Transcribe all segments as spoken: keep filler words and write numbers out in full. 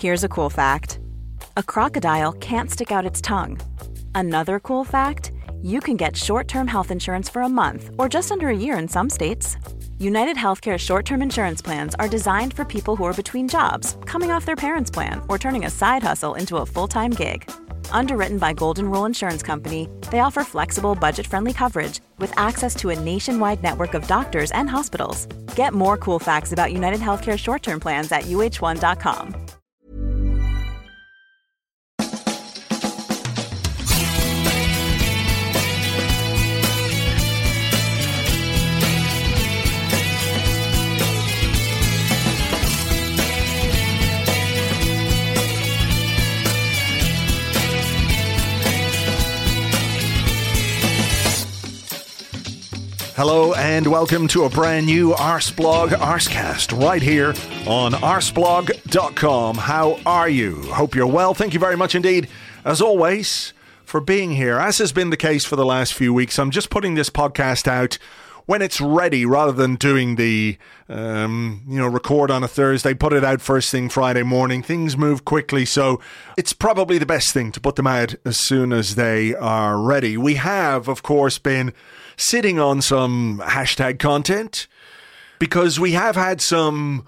Here's a cool fact. A crocodile can't stick out its tongue. Another cool fact, you can get short-term health insurance for a month or just under a year in some states. United Healthcare short-term insurance plans are designed for people who are between jobs, coming off their parents' plan, or turning a side hustle into a full-time gig. Underwritten by Golden Rule Insurance Company, they offer flexible, budget-friendly coverage with access to a nationwide network of doctors and hospitals. Get more cool facts about United Healthcare short-term plans at U H one dot com. Hello and welcome to a brand new Arsblog Arscast right here on arsblog dot com. How are you? Hope you're well. Thank you very much indeed, as always, for being here. As has been the case for the last few weeks, I'm just putting this podcast out when it's ready, rather than doing the, um, you know, record on a Thursday, put it out first thing Friday morning. Things move quickly, so it's probably the best thing to put them out as soon as they are ready. We have, of course, been sitting on some hashtag content because we have had some,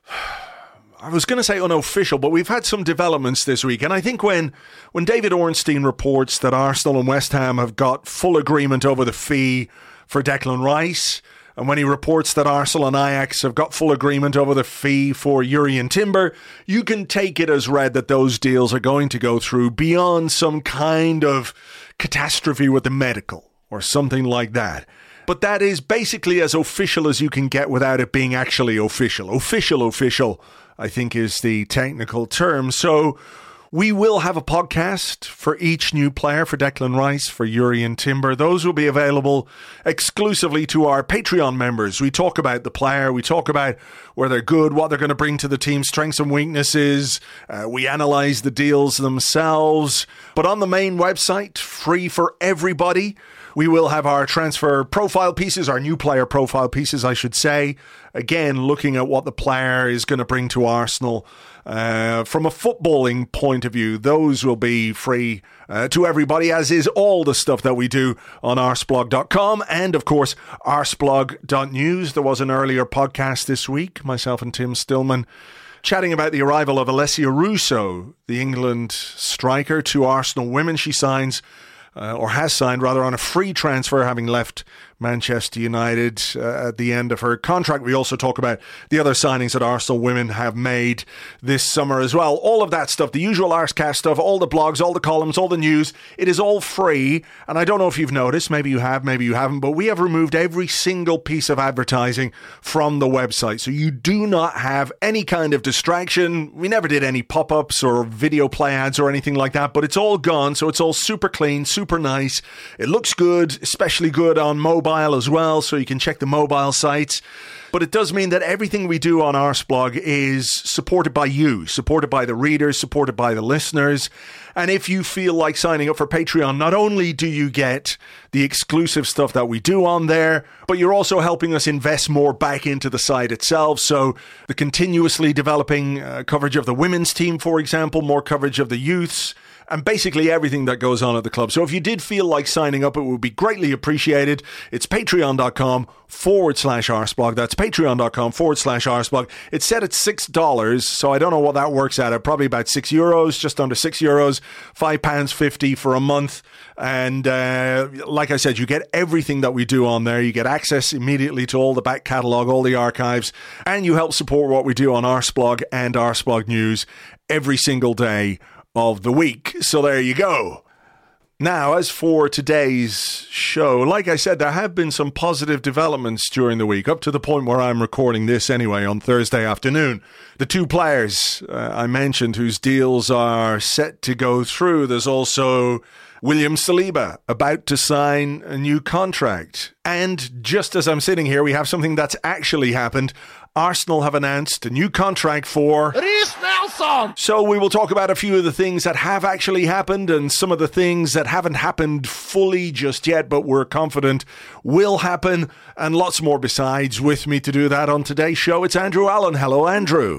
I was going to say unofficial, but we've had some developments this week. And I think when, when David Ornstein reports that Arsenal and West Ham have got full agreement over the fee for Declan Rice, and when he reports that Arsenal and Ajax have got full agreement over the fee for Jurrien Timber, you can take it as read that those deals are going to go through beyond some kind of catastrophe with the medical or something like that. But that is basically as official as you can get without it being actually official. Official, official, I think is the technical term. So we will have a podcast for each new player, for Declan Rice, for Jurrien Timber. Those will be available exclusively to our Patreon members. We talk about the player, we talk about where they're good, what they're going to bring to the team, strengths and weaknesses. Uh, we analyse the deals themselves. But on the main website, free for everybody, we will have our transfer profile pieces, our new player profile pieces, I should say. Again, looking at what the player is going to bring to Arsenal. Uh, from a footballing point of view, those will be free uh, to everybody, as is all the stuff that we do on arsblog dot com and, of course, arsblog dot news. There was an earlier podcast this week, myself and Tim Stillman, chatting about the arrival of Alessia Russo, the England striker, to Arsenal women. She signs, uh, or has signed rather, on a free transfer, having left Manchester United uh, at the end of her contract. We also talk about the other signings that Arsenal women have made this summer as well. All of that stuff, the usual Arscast stuff, all the blogs, all the columns, all the news, it is all free. And I don't know if you've noticed, maybe you have, maybe you haven't, but we have removed every single piece of advertising from the website. So you do not have any kind of distraction. We never did any pop-ups or video play ads or anything like that, but it's all gone. So it's all super clean, super nice. It looks good, especially good on mobile as well, so you can check the mobile sites. But it does mean that everything we do on Arsblog is supported by you, supported by the readers, supported by the listeners. And if you feel like signing up for Patreon, not only do you get the exclusive stuff that we do on there, but you're also helping us invest more back into the site itself. So the continuously developing uh, coverage of the women's team, for example, more coverage of the youths, and basically everything that goes on at the club. So if you did feel like signing up, it would be greatly appreciated. It's patreon.com forward slash Arsblog. That's patreon.com forward slash Arsblog. It's set at six dollars, so I don't know what that works out at. Probably about six euros, just under six euros, five pounds fifty for a month. And uh, like I said, you get everything that we do on there. You get access immediately to all the back catalogue, all the archives, and you help support what we do on Arsblog and Arsblog News every single day of the week. So there you go. Now, as for today's show, like I said, there have been some positive developments during the week, up to the point where I'm recording this anyway on Thursday afternoon. The two players uh, I mentioned whose deals are set to go through. There's also William Saliba about to sign a new contract. And just as I'm sitting here, we have something that's actually happened. Arsenal have announced a new contract for Reiss Nelson. So we will talk about a few of the things that have actually happened and some of the things that haven't happened fully just yet, but we're confident will happen, and lots more besides. With me to do that on today's show, it's Andrew Allen. Hello, Andrew.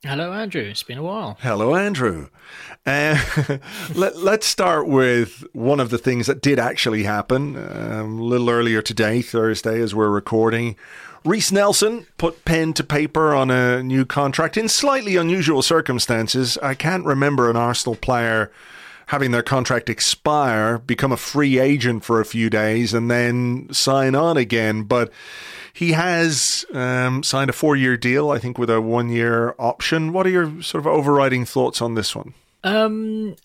Hello, Andrew. It's been a while. Hello, Andrew. Uh, let, let's start with one of the things that did actually happen um, a little earlier today, Thursday, as we're recording. Reiss Nelson put pen to paper on a new contract in slightly unusual circumstances. I can't remember an Arsenal player having their contract expire, become a free agent for a few days, and then sign on again. But he has um, signed a four-year deal, I think, with a one-year option. What are your sort of overriding thoughts on this one? Um,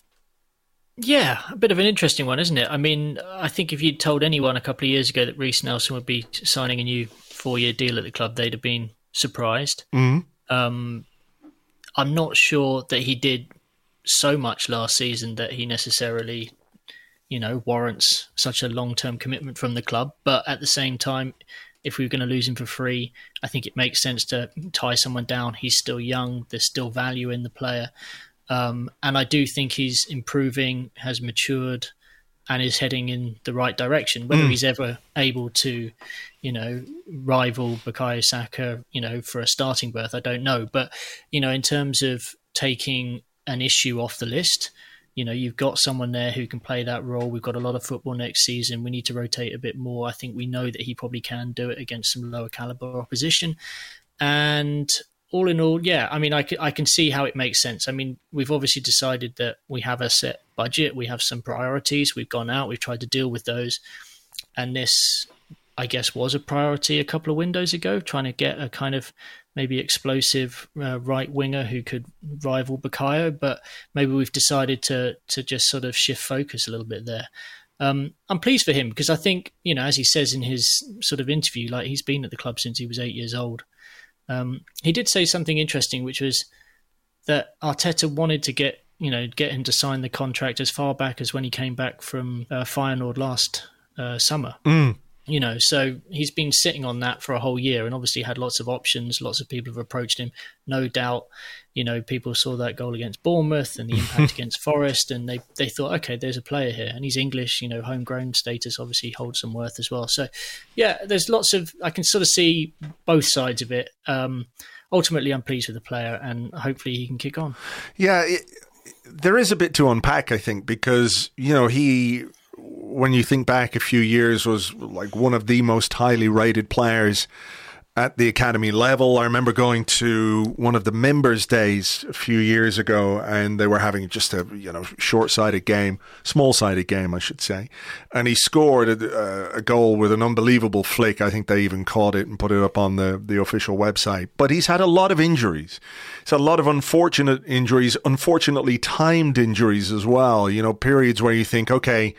yeah, a bit of an interesting one, isn't it? I mean, I think if you'd told anyone a couple of years ago that Reiss Nelson would be signing a new four-year deal at the club, they'd have been surprised. Mm-hmm. Um, I'm not sure that he did so much last season that he necessarily, you know, warrants such a long-term commitment from the club. But at the same time, if we were going to lose him for free, I think it makes sense to tie someone down. He's still young. There's still value in the player. Um, and I do think he's improving, has matured, and is heading in the right direction. Whether mm. he's ever able to, you know, rival Bukayo Saka, you know, for a starting berth, I don't know. But, you know, in terms of taking an issue off the list, you know, you've got someone there who can play that role. We've got a lot of football next season. We need to rotate a bit more. I think we know that he probably can do it against some lower caliber opposition. And all in all, yeah, I mean, I can, I can see how it makes sense. I mean, we've obviously decided that we have a set budget. We have some priorities. We've gone out. We've tried to deal with those. And this, I guess, was a priority a couple of windows ago, trying to get a kind of maybe explosive uh, right winger who could rival Bukayo, but maybe we've decided to to just sort of shift focus a little bit there. Um, I'm pleased for him because I think, you know, as he says in his sort of interview, like he's been at the club since he was eight years old. Um, he did say something interesting, which was that Arteta wanted to get, you know, get him to sign the contract as far back as when he came back from uh, Feyenoord last uh, summer. Mm. You know, so he's been sitting on that for a whole year and obviously had lots of options. Lots of people have approached him. No doubt, you know, people saw that goal against Bournemouth and the impact against Forest, and they, they thought, okay, there's a player here. And he's English, you know, homegrown status obviously holds some worth as well. So, yeah, there's lots of, I can sort of see both sides of it. Um, ultimately, I'm pleased with the player and hopefully he can kick on. Yeah, it, there is a bit to unpack, I think, because, you know, he... when you think back a few years, was like one of the most highly rated players at the academy level. I remember going to one of the members' days a few years ago, and they were having just a you know short-sided game, small-sided game, I should say. And he scored a, a goal with an unbelievable flick. I think they even caught it and put it up on the, the official website. But he's had a lot of injuries. He's had a lot of unfortunate injuries, unfortunately timed injuries as well. You know, periods where you think, okay,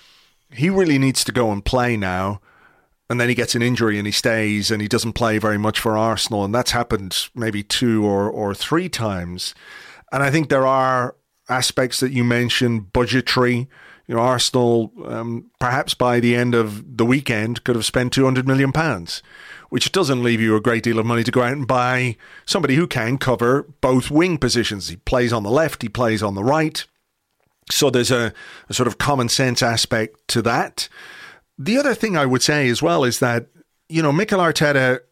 he really needs to go and play now. And then he gets an injury and he stays and he doesn't play very much for Arsenal. And that's happened maybe two or, or three times. And I think there are aspects that you mentioned, budgetary. You know, Arsenal, um, perhaps by the end of the weekend, could have spent two hundred million pounds, which doesn't leave you a great deal of money to go out and buy somebody who can cover both wing positions. He plays on the left, he plays on the right. So there's a, a sort of common sense aspect to that. The other thing I would say as well is that, you know, Mikel Arteta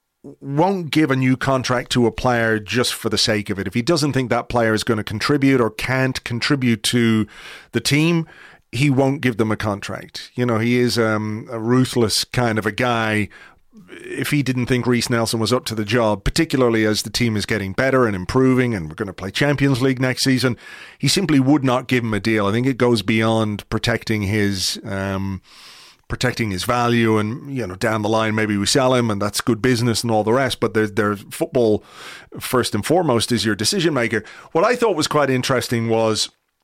won't give a new contract to a player just for the sake of it. If he doesn't think that player is going to contribute or can't contribute to the team, he won't give them a contract. You know, he is um, a ruthless kind of a guy. If he didn't think Reiss Nelson was up to the job, particularly as the team is getting better and improving and we're going to play Champions League next season, he simply would not give him a deal. I think it goes beyond protecting his... Um, protecting his value, and you know down the line maybe we sell him and that's good business and all the rest, but there's there's football first and foremost is your decision maker. What I thought was quite interesting was,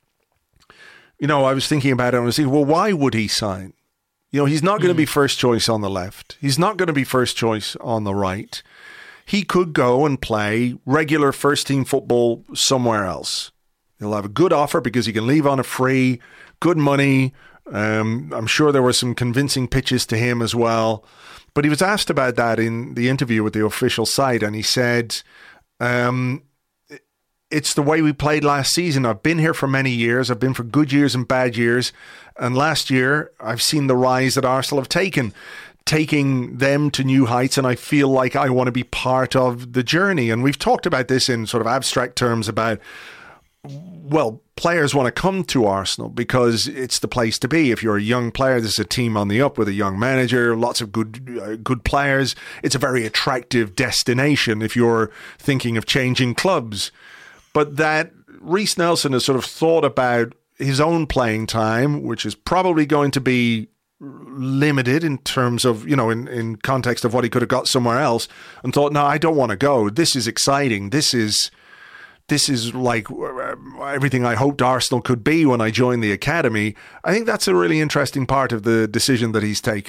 you know, I was thinking about it and I was thinking, well, why would he sign? You know, he's not going to be first choice on the left. He's not going to be first choice on the right. He could go and play regular first team football somewhere else. He'll have a good offer because he can leave on a free, good money. Um, I'm sure there were some convincing pitches to him as well. But he was asked about that in the interview with the official site, and he said, um, it's the way we played last season. I've been here for many years. I've been for good years and bad years. And last year, I've seen the rise that Arsenal have taken. taking them to new heights, and I feel like I want to be part of the journey. And we've talked about this in sort of abstract terms about, well, players want to come to Arsenal because it's the place to be. If you're a young player, this is a team on the up with a young manager, lots of good uh, good players. It's a very attractive destination if you're thinking of changing clubs. But that Reiss Nelson has sort of thought about his own playing time, which is probably going to be limited in terms of, you know, in, in context of what he could have got somewhere else, and thought, no, I don't want to go. This is exciting. This is this is like everything I hoped Arsenal could be when I joined the academy. I think that's a really interesting part of the decision that he's taken.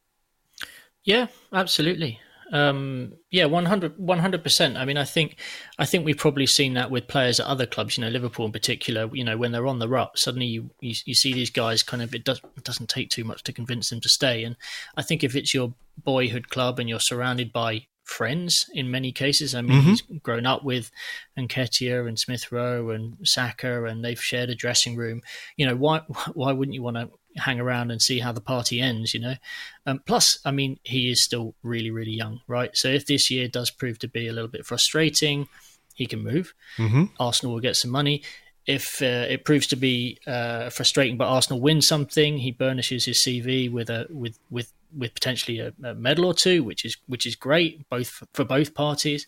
Yeah, absolutely. Um, yeah, one hundred percent. I mean, I think I think we've probably seen that with players at other clubs, you know, Liverpool in particular, you know, when they're on the rut, suddenly you, you, you see these guys kind of, it, does, it doesn't take too much to convince them to stay. And I think if it's your boyhood club and you're surrounded by friends in many cases, I mean, mm-hmm. he's grown up with Nketiah and Smith Rowe and Saka, and they've shared a dressing room. You know, why why wouldn't you want to hang around and see how the party ends, you know? Um, plus, I mean, he is still really, really young, right? So if this year does prove to be a little bit frustrating, he can move. Mm-hmm. Arsenal will get some money. If uh, it proves to be uh, frustrating, but Arsenal win something, he burnishes his C V with a with with with potentially a, a medal or two, which is which is great, both for both parties.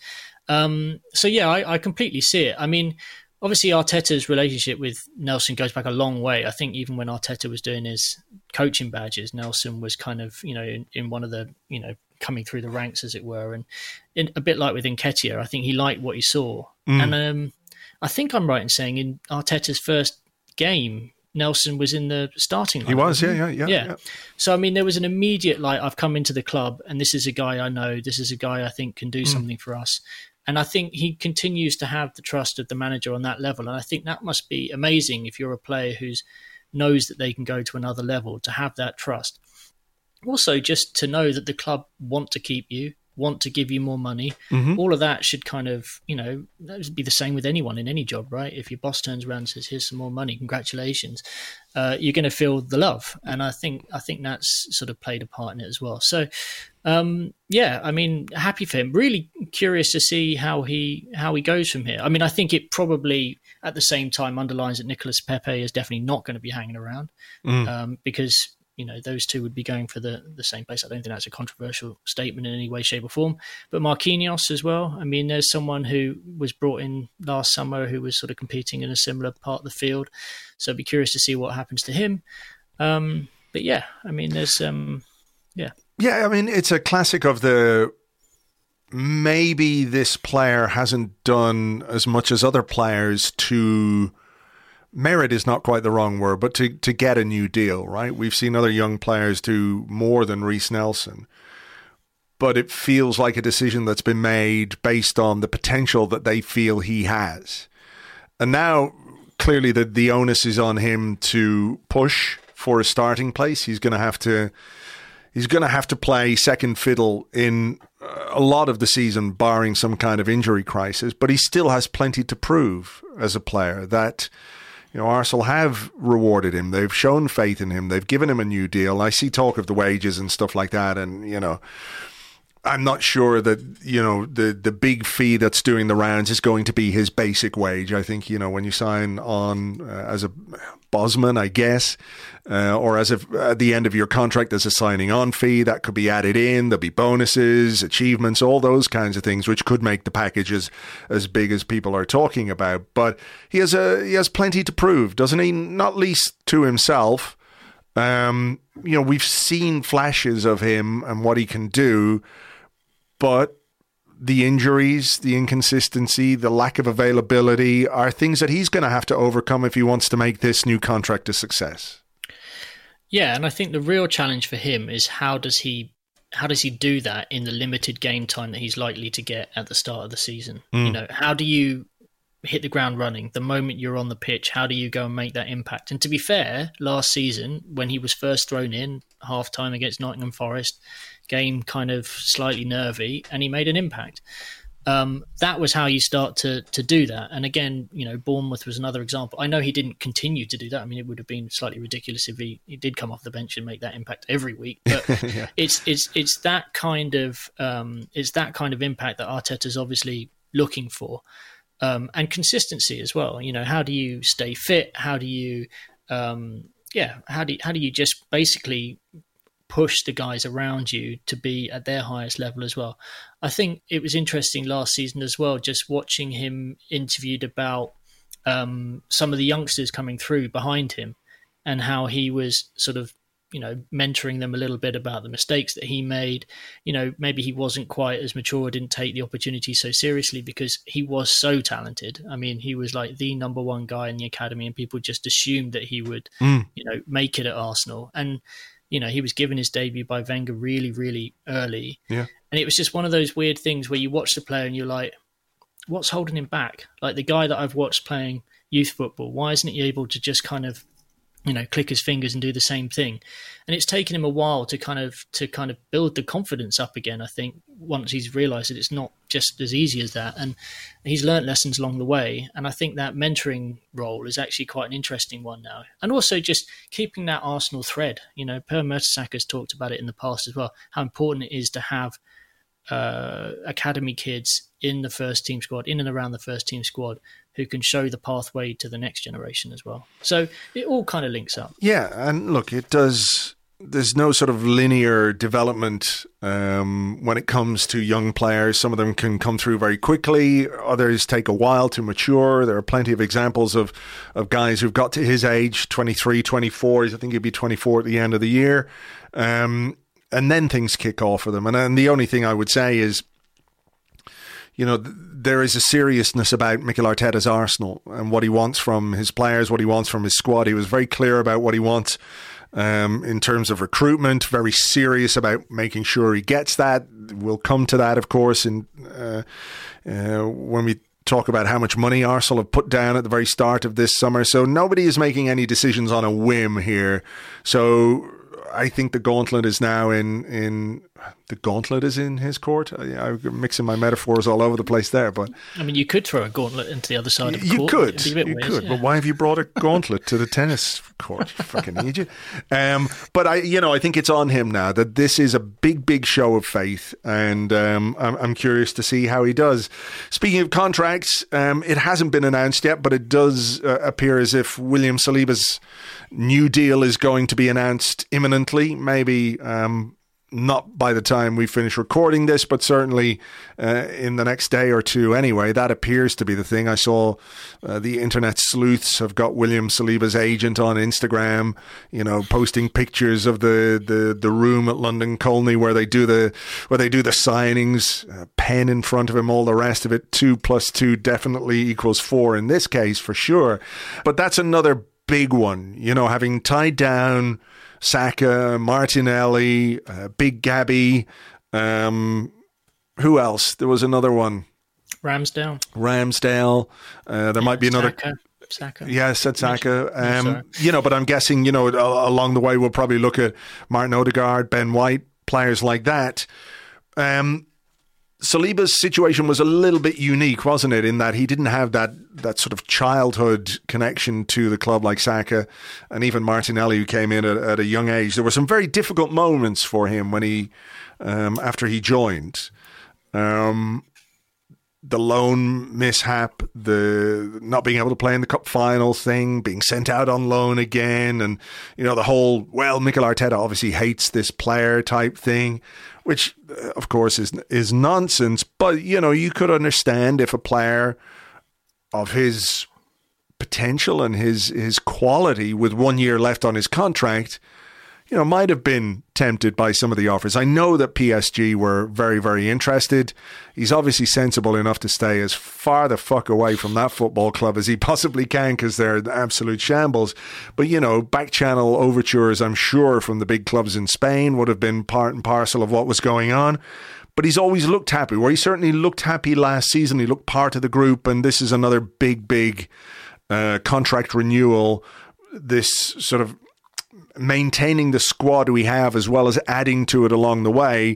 Um, so yeah, I, I completely see it. I mean, obviously, Arteta's relationship with Nelson goes back a long way. I think even when Arteta was doing his coaching badges, Nelson was kind of, you know, in, in one of the, you know, coming through the ranks, as it were. And in, a bit like with Nketiah, I think he liked what he saw. Mm. And um, I think I'm right in saying in Arteta's first game, Nelson was in the starting line. He was, yeah, yeah, yeah, yeah. yeah. So, I mean, there was an immediate, like, I've come into the club and this is a guy I know, this is a guy I think can do mm. something for us. And I think he continues to have the trust of the manager on that level. And I think that must be amazing if you're a player who knows that they can go to another level, to have that trust. Also, just to know that the club want to keep you, want to give you more money. Mm-hmm. All of that should kind of, you know, that would be the same with anyone in any job, right? If your boss turns around and says, here's some more money, congratulations, uh, you're going to feel the love. And I think I think that's sort of played a part in it as well. So, um, yeah, I mean, happy for him. Really curious to see how he how he goes from here. I mean, I think it probably, at the same time, underlines that Nicolas Pepe is definitely not going to be hanging around mm. um, because, you know, those two would be going for the, the same place. I don't think that's a controversial statement in any way, shape or form. But Marquinhos as well. I mean, there's someone who was brought in last summer who was sort of competing in a similar part of the field. So I'd be curious to see what happens to him. Um, but yeah, I mean, there's, um, yeah. Yeah, I mean, it's a classic of the, maybe this player hasn't done as much as other players to, merit is not quite the wrong word, but to, to get a new deal, right? We've seen other young players do more than Reiss Nelson, but it feels like a decision that's been made based on the potential that they feel he has. And now, clearly, the, the onus is on him to push for a starting place. He's going to have to He's going to have to play second fiddle in a lot of the season, barring some kind of injury crisis, but he still has plenty to prove as a player. That, you know, Arsenal have rewarded him. They've shown faith in him. They've given him a new deal. I see talk of the wages and stuff like that. And, you know, I'm not sure that, you know, the, the big fee that's doing the rounds is going to be his basic wage. I think, you know, when you sign on uh, as a Bosman, I guess, uh, or as if at the end of your contract there's a signing on fee that could be added in. There'll be bonuses, achievements, all those kinds of things, which could make the package as, as big as people are talking about. But he has a he has plenty to prove, doesn't he? Not least to himself. Um, you know, we've seen flashes of him and what he can do, but the injuries, the inconsistency, the lack of availability are things that he's going to have to overcome if he wants to make this new contract a success. Yeah, and I think the real challenge for him is how does he how does he do that in the limited game time that he's likely to get at the start of the season? Mm. You know, how do you hit the ground running the moment you're on the pitch? How do you go and make that impact? And to be fair, last season when he was first thrown in half time against Nottingham Forest, game kind of slightly nervy, and he made an impact. Um, that was how you start to to do that. And again, you know, Bournemouth was another example. I know he didn't continue to do that. I mean, it would have been slightly ridiculous if he, he did come off the bench and make that impact every week. But yeah. it's it's it's that kind of um, it's that kind of impact that Arteta's obviously looking for, um, and consistency as well. You know, how do you stay fit? How do you um, yeah? How do you, how do you just basically push the guys around you to be at their highest level as well? I think it was interesting last season as well, just watching him interviewed about um, some of the youngsters coming through behind him and how he was sort of, you know, mentoring them a little bit about the mistakes that he made. You know, maybe he wasn't quite as mature, didn't take the opportunity so seriously because he was so talented. I mean, he was like the number one guy in the academy and people just assumed that he would, mm. you know, make it at Arsenal. And you know, he was given his debut by Wenger really, really early. Yeah. And it was just one of those weird things where you watch the player and you're like, what's holding him back? Like the guy that I've watched playing youth football, why isn't he able to just kind of, you know, click his fingers and do the same thing? And it's taken him a while to kind of to kind of build the confidence up again, I think, once he's realised that it's not just as easy as that. And he's learnt lessons along the way. And I think that mentoring role is actually quite an interesting one now. And also just keeping that Arsenal thread. You know, Per Mertesacker has talked about it in the past as well, how important it is to have uh, academy kids in the first team squad, in and around the first team squad, who can show the pathway to the next generation as well. So it all kind of links up. Yeah, and look, it does. There's no sort of linear development um, when it comes to young players. Some of them can come through very quickly. Others take a while to mature. There are plenty of examples of, of guys who've got to his age, twenty-three, twenty-four. I think he'd be twenty-four at the end of the year. Um, and then things kick off for them. And, and the only thing I would say is, you know, th- there is a seriousness about Mikel Arteta's Arsenal and what he wants from his players, what he wants from his squad. He was very clear about what he wants um, in terms of recruitment, very serious about making sure he gets that. We'll come to that, of course, in, uh, uh, when we talk about how much money Arsenal have put down at the very start of this summer. So nobody is making any decisions on a whim here. So I think the gauntlet is now in, in the gauntlet is in his court. I, I'm mixing my metaphors all over the place there, but I mean, you could throw a gauntlet into the other side of the you court. Could, you weird, could, yeah. But why have you brought a gauntlet to the tennis court? You fucking idiot. Um, but I, you know, I think it's on him now that this is a big, big show of faith, and um, I'm, I'm curious to see how he does. Speaking of contracts, um, it hasn't been announced yet, but it does uh, appear as if William Saliba's new deal is going to be announced imminently. Maybe um, not by the time we finish recording this, but certainly uh, in the next day or two anyway. That appears to be the thing. I saw uh, the internet sleuths have got William Saliba's agent on Instagram, you know, posting pictures of the, the, the room at London Colney where they do the where they do the signings, uh, pen in front of him, all the rest of it. Two plus two definitely equals four in this case for sure. But that's another big one, you know, having tied down Saka, Martinelli, uh, Big Gabby, um, who else? There was another one. Ramsdale. Ramsdale. Uh, there yeah, might be another. Saka. Saka. Yeah, said Saka. Um, you know, but I'm guessing, you know, along the way we'll probably look at Martin Odegaard, Ben White, players like that. Um, Saliba's situation was a little bit unique, wasn't it, in that he didn't have that that sort of childhood connection to the club like Saka and even Martinelli, who came in at, at a young age. There were some very difficult moments for him when he, um, after he joined. Um, the loan mishap, the not being able to play in the cup final thing, being sent out on loan again, and, you know, the whole, well, Mikel Arteta obviously hates this player type thing, which, of course, is is nonsense. But, you know, you could understand if a player of his potential and his, his quality with one year left on his contract, you know, might have been tempted by some of the offers. I know that P S G were very, very interested. He's obviously sensible enough to stay as far the fuck away from that football club as he possibly can because they're absolute shambles. But, you know, back channel overtures, I'm sure, from the big clubs in Spain would have been part and parcel of what was going on. But he's always looked happy, where he certainly looked happy last season. He looked part of the group, and this is another big, big uh, contract renewal. This sort of maintaining the squad we have as well as adding to it along the way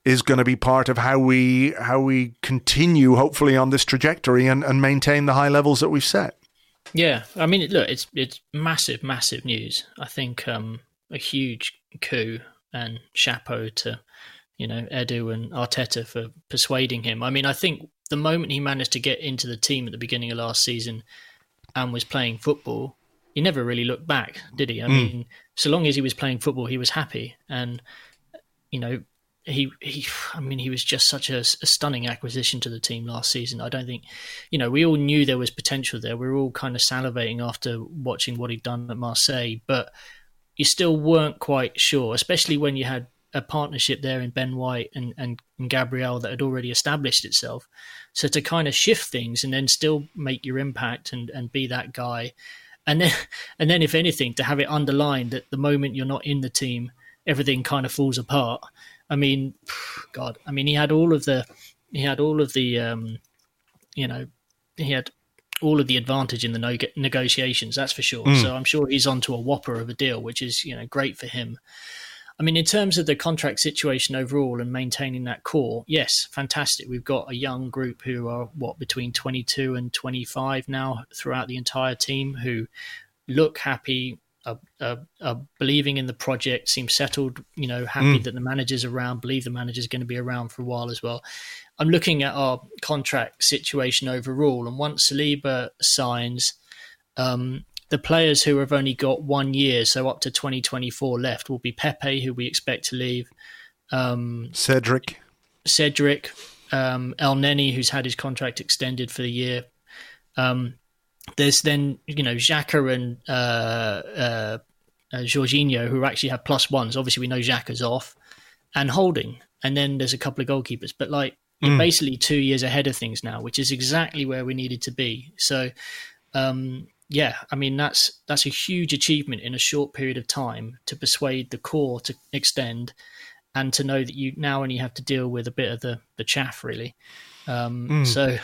is going to be part of how we how we continue, hopefully, on this trajectory and, and maintain the high levels that we've set. Yeah, I mean, look, it's it's massive, massive news. I think um, a huge coup, and chapeau to, you know, Edu and Arteta for persuading him. I mean, I think the moment he managed to get into the team at the beginning of last season and was playing football, he never really looked back, did he? I mm. mean, so long as he was playing football, he was happy. And, you know, he, he I mean, he was just such a, a stunning acquisition to the team last season. I don't think, you know, we all knew there was potential there. We were all kind of salivating after watching what he'd done at Marseille, but you still weren't quite sure, especially when you had a partnership there in Ben White and, and, and Gabriel that had already established itself. So to kind of shift things and then still make your impact and, and be that guy. And then, and then, if anything, to have it underlined that the moment you're not in the team, everything kind of falls apart. I mean, God, I mean, he had all of the, he had all of the, um, you know, he had all of the advantage in the no- negotiations, that's for sure. Mm. So I'm sure he's onto a whopper of a deal, which is, you know, great for him. I mean, in terms of the contract situation overall and maintaining that core, yes, fantastic. We've got a young group who are, what, between twenty-two and twenty-five now throughout the entire team, who look happy, are, are, are believing in the project, seem settled, you know, happy mm. that the manager's around, believe the manager's going to be around for a while as well. I'm looking at our contract situation overall, and once Saliba signs, um, the players who have only got one year, so up to twenty twenty-four left, will be Pepe, who we expect to leave. Um, Cedric. Cedric. Um, El Neni, who's had his contract extended for the year. Um, there's then, you know, Xhaka and uh, uh, uh, Jorginho, who actually have plus ones. Obviously, we know Xhaka's off. And Holding. And then there's a couple of goalkeepers. But, like, mm. you're basically two years ahead of things now, which is exactly where we needed to be. So, um yeah, I mean, that's that's a huge achievement in a short period of time to persuade the core to extend and to know that you now only have to deal with a bit of the, the chaff, really. Um, mm. So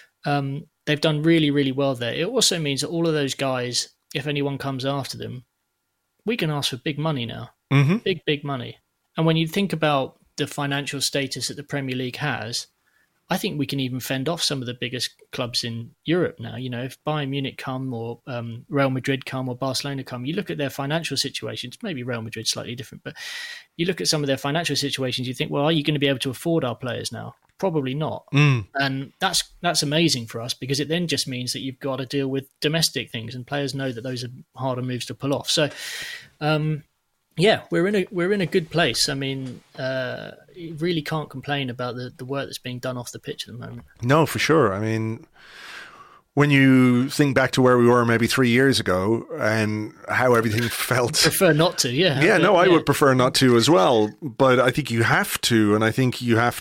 um, they've done really, really well there. It also means that all of those guys, if anyone comes after them, we can ask for big money now. Mm-hmm. Big, big money. And when you think about the financial status that the Premier League has, I think we can even fend off some of the biggest clubs in Europe now. You know, if Bayern Munich come or um, Real Madrid come or Barcelona come, you look at their financial situations, maybe Real Madrid slightly different, but you look at some of their financial situations, you think, well, are you going to be able to afford our players now? Probably not. Mm. And that's that's amazing for us, because it then just means that you've got to deal with domestic things, and players know that those are harder moves to pull off. So, um, yeah, we're in a we're in a good place. I mean, uh, you really can't complain about the, the work that's being done off the pitch at the moment. No, for sure. I mean, when you think back to where we were maybe three years ago and how everything felt, prefer not to. Yeah, yeah. But, no, I yeah. would prefer not to as well. But I think you have to, and I think you have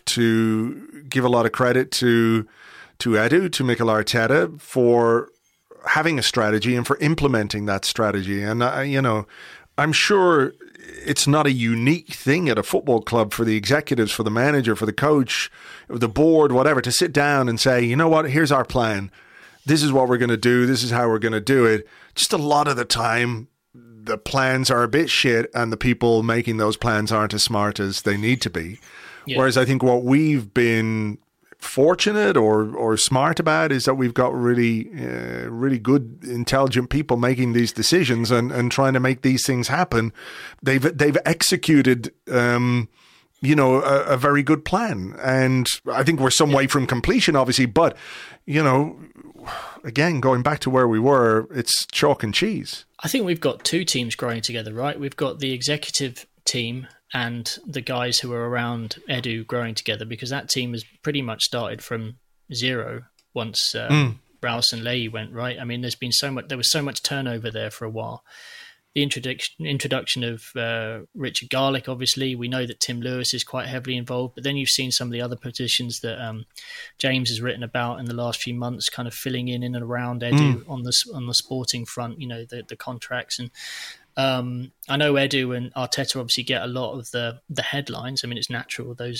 to give a lot of credit to to Edu, to Mikel Arteta, for having a strategy and for implementing that strategy. And uh, you know, I'm sure it's not a unique thing at a football club for the executives, for the manager, for the coach, the board, whatever, to sit down and say, you know what, here's our plan. This is what we're going to do. This is how we're going to do it. Just a lot of the time, the plans are a bit shit and the people making those plans aren't as smart as they need to be. Yeah. Whereas I think what we've been fortunate or or smart about is that we've got really uh, really good, intelligent people making these decisions and, and trying to make these things happen. They've they've executed um, you know a, a very good plan, and I think we're some way from completion, obviously. But you know, again, going back to where we were, it's chalk and cheese. I think we've got two teams growing together, right? We've got the executive team and the guys who are around Edu growing together, because that team has pretty much started from zero once um, mm. Rouse and Leahy went, right? I mean, there's been so much, there was so much turnover there for a while. The introduction introduction of uh, Richard Garlick, obviously, we know that Tim Lewis is quite heavily involved, but then you've seen some of the other positions that um, James has written about in the last few months, kind of filling in in and around Edu mm. on the on the sporting front, you know, the, the contracts. And Um, I know Edu and Arteta obviously get a lot of the, the headlines. I mean, it's natural. Those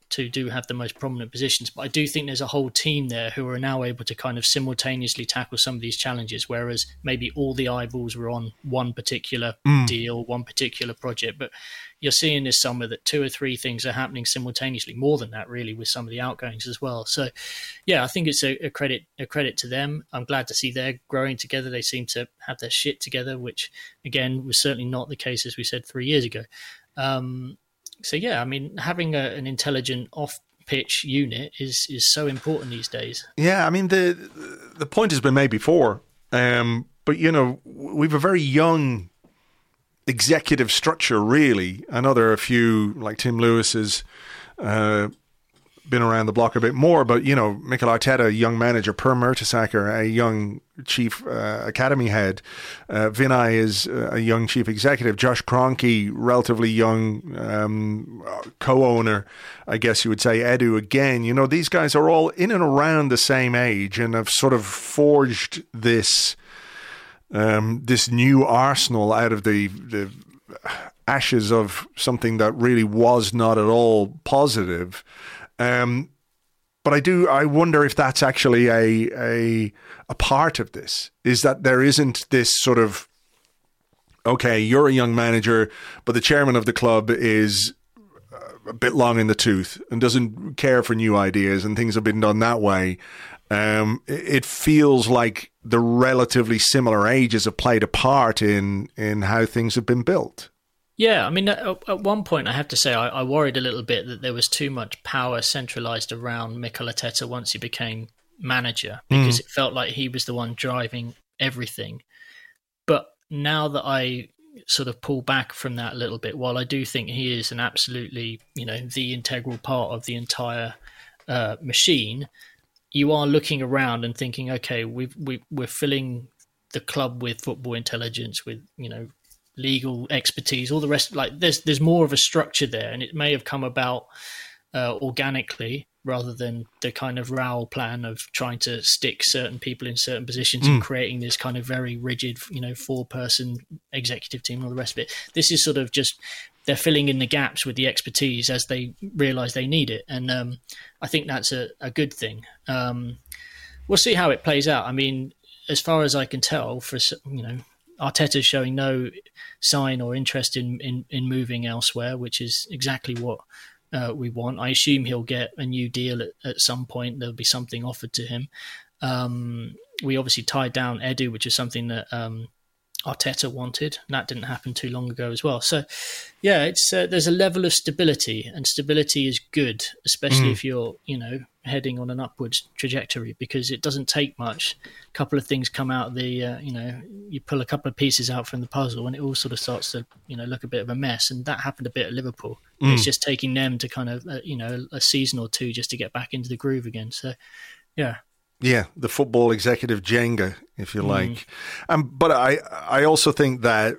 two do have the most prominent positions. But I do think there's a whole team there who are now able to kind of simultaneously tackle some of these challenges, whereas maybe all the eyeballs were on one particular mm. deal, one particular project. But you're seeing this summer that two or three things are happening simultaneously, more than that really, with some of the outgoings as well. So yeah, I think it's a, a credit a credit to them. I'm glad to see they're growing together. They seem to have their shit together, which again was certainly not the case, as we said, three years ago. Um, so yeah, I mean, having a, an intelligent off-pitch unit is is so important these days. Yeah, I mean, the the point has been made before, um, but you know, we've a very young executive structure, really. I know there are a few, like Tim Lewis has uh, been around the block a bit more, but, you know, Mikel Arteta, a young manager, Per Mertesacker, a young chief uh, academy head, uh, Vinay is a young chief executive, Josh Kroenke, relatively young um, co-owner, I guess you would say, Edu again. You know, these guys are all in and around the same age and have sort of forged this Um, this new Arsenal out of the, the ashes of something that really was not at all positive. Um, but I do, I wonder if that's actually a, a, a part of this, is that there isn't this sort of, okay, you're a young manager, but the chairman of the club is a bit long in the tooth and doesn't care for new ideas, and things have been done that way. Um, it feels like the relatively similar ages have played a part in, in how things have been built. Yeah, I mean, at, at one point, I have to say, I, I worried a little bit that there was too much power centralised around Mikel Arteta once he became manager, because mm. it felt like he was the one driving everything. But now that I sort of pull back from that a little bit, while I do think he is an absolutely, you know, the integral part of the entire uh, machine, you are looking around and thinking, okay, we've, we, we're filling the club with football intelligence, with, you know, legal expertise, all the rest. Like there's there's more of a structure there, and it may have come about uh, organically rather than the kind of Raul plan of trying to stick certain people in certain positions mm. and creating this kind of very rigid, you know, four-person executive team and all the rest of it. This is sort of just, they're filling in the gaps with the expertise as they realise they need it. And um, I think that's a, a good thing. Um, we'll see how it plays out. I mean, as far as I can tell, for, you know, Arteta's showing no sign or interest in, in, in moving elsewhere, which is exactly what uh, we want. I assume he'll get a new deal at, at some point. There'll be something offered to him. Um, we obviously tied down Edu, which is something that um, Arteta wanted, and that didn't happen too long ago as well. So, yeah, it's uh, there's a level of stability, and stability is good, especially mm. if you're, you know, heading on an upwards trajectory, because it doesn't take much. A couple of things come out of the, uh, you know, you pull a couple of pieces out from the puzzle, and it all sort of starts to, you know, look a bit of a mess. And that happened a bit at Liverpool. Mm. It's just taking them to kind of, uh, you know, a season or two just to get back into the groove again. So, yeah. Yeah, the football executive Jenga, if you like. Mm. Um, but I, I also think that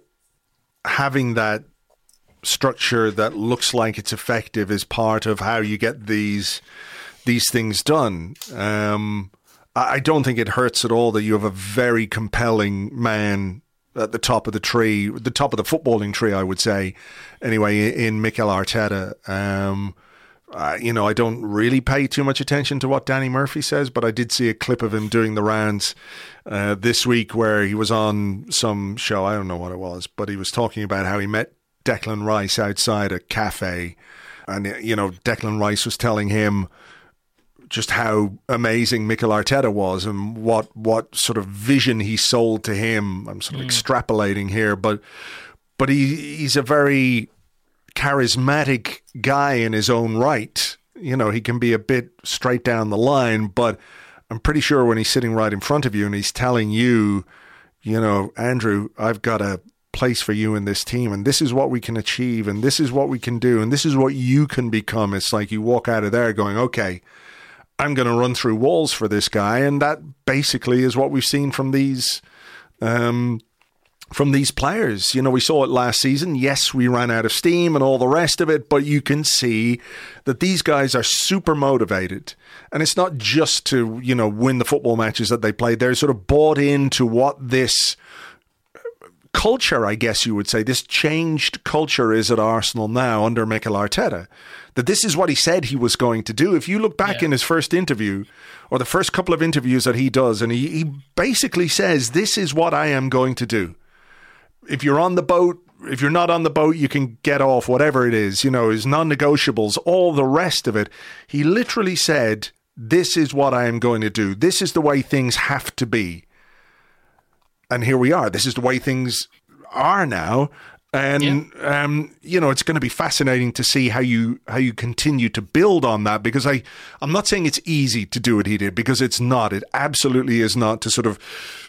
having that structure that looks like it's effective is part of how you get these these things done. Um, I don't think it hurts at all that you have a very compelling man at the top of the tree, the top of the footballing tree, I would say, anyway, in Mikel Arteta. Um Uh, you know, I don't really pay too much attention to what Danny Murphy says, but I did see a clip of him doing the rounds uh, this week where he was on some show. I don't know what it was, but he was talking about how he met Declan Rice outside a cafe. And, you know, Declan Rice was telling him just how amazing Mikel Arteta was and what, what sort of vision he sold to him. I'm sort of mm. extrapolating here, but but he he's a very charismatic guy in his own right. You know, he can be a bit straight down the line, but I'm pretty sure when he's sitting right in front of you and he's telling you, you know, Andrew, I've got a place for you in this team, and this is what we can achieve, and this is what we can do, and this is what you can become. It's like you walk out of there going, okay, I'm going to run through walls for this guy. And that basically is what we've seen from these um from these players. You know, we saw it last season. Yes, we ran out of steam and all the rest of it, but you can see that these guys are super motivated. And it's not just to, you know, win the football matches that they play. They're sort of bought into what this culture, I guess you would say, this changed culture is at Arsenal now under Mikel Arteta, that this is what he said he was going to do. If you look back yeah. in his first interview, or the first couple of interviews that he does, and he, he basically says, this is what I am going to do. If you're on the boat, if you're not on the boat, you can get off, whatever it is, you know, his non-negotiables, all the rest of it. He literally said, this is what I am going to do. This is the way things have to be. And here we are. This is the way things are now. And, yeah. um, you know, it's going to be fascinating to see how you how you continue to build on that, because I, I'm not saying it's easy to do what he did, because it's not. It absolutely is not, to sort of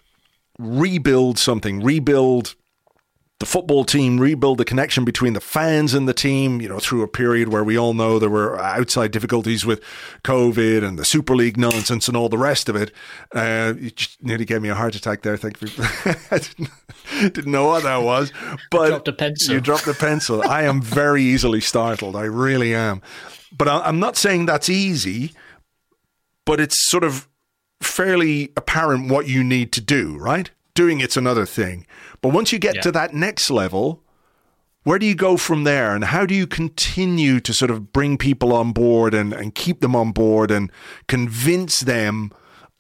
rebuild something, rebuild the football team, rebuild the connection between the fans and the team, you know, through a period where we all know there were outside difficulties with COVID and the Super League nonsense and all the rest of it. Uh, you just nearly gave me a heart attack there. Thank you. I didn't, didn't know what that was. But you dropped a pencil. You dropped a pencil. I am very easily startled. I really am. But I'm not saying that's easy, but it's sort of fairly apparent what you need to do, right? Doing it's another thing. But once you get yeah. to that next level, where do you go from there? And how do you continue to sort of bring people on board and, and keep them on board and convince them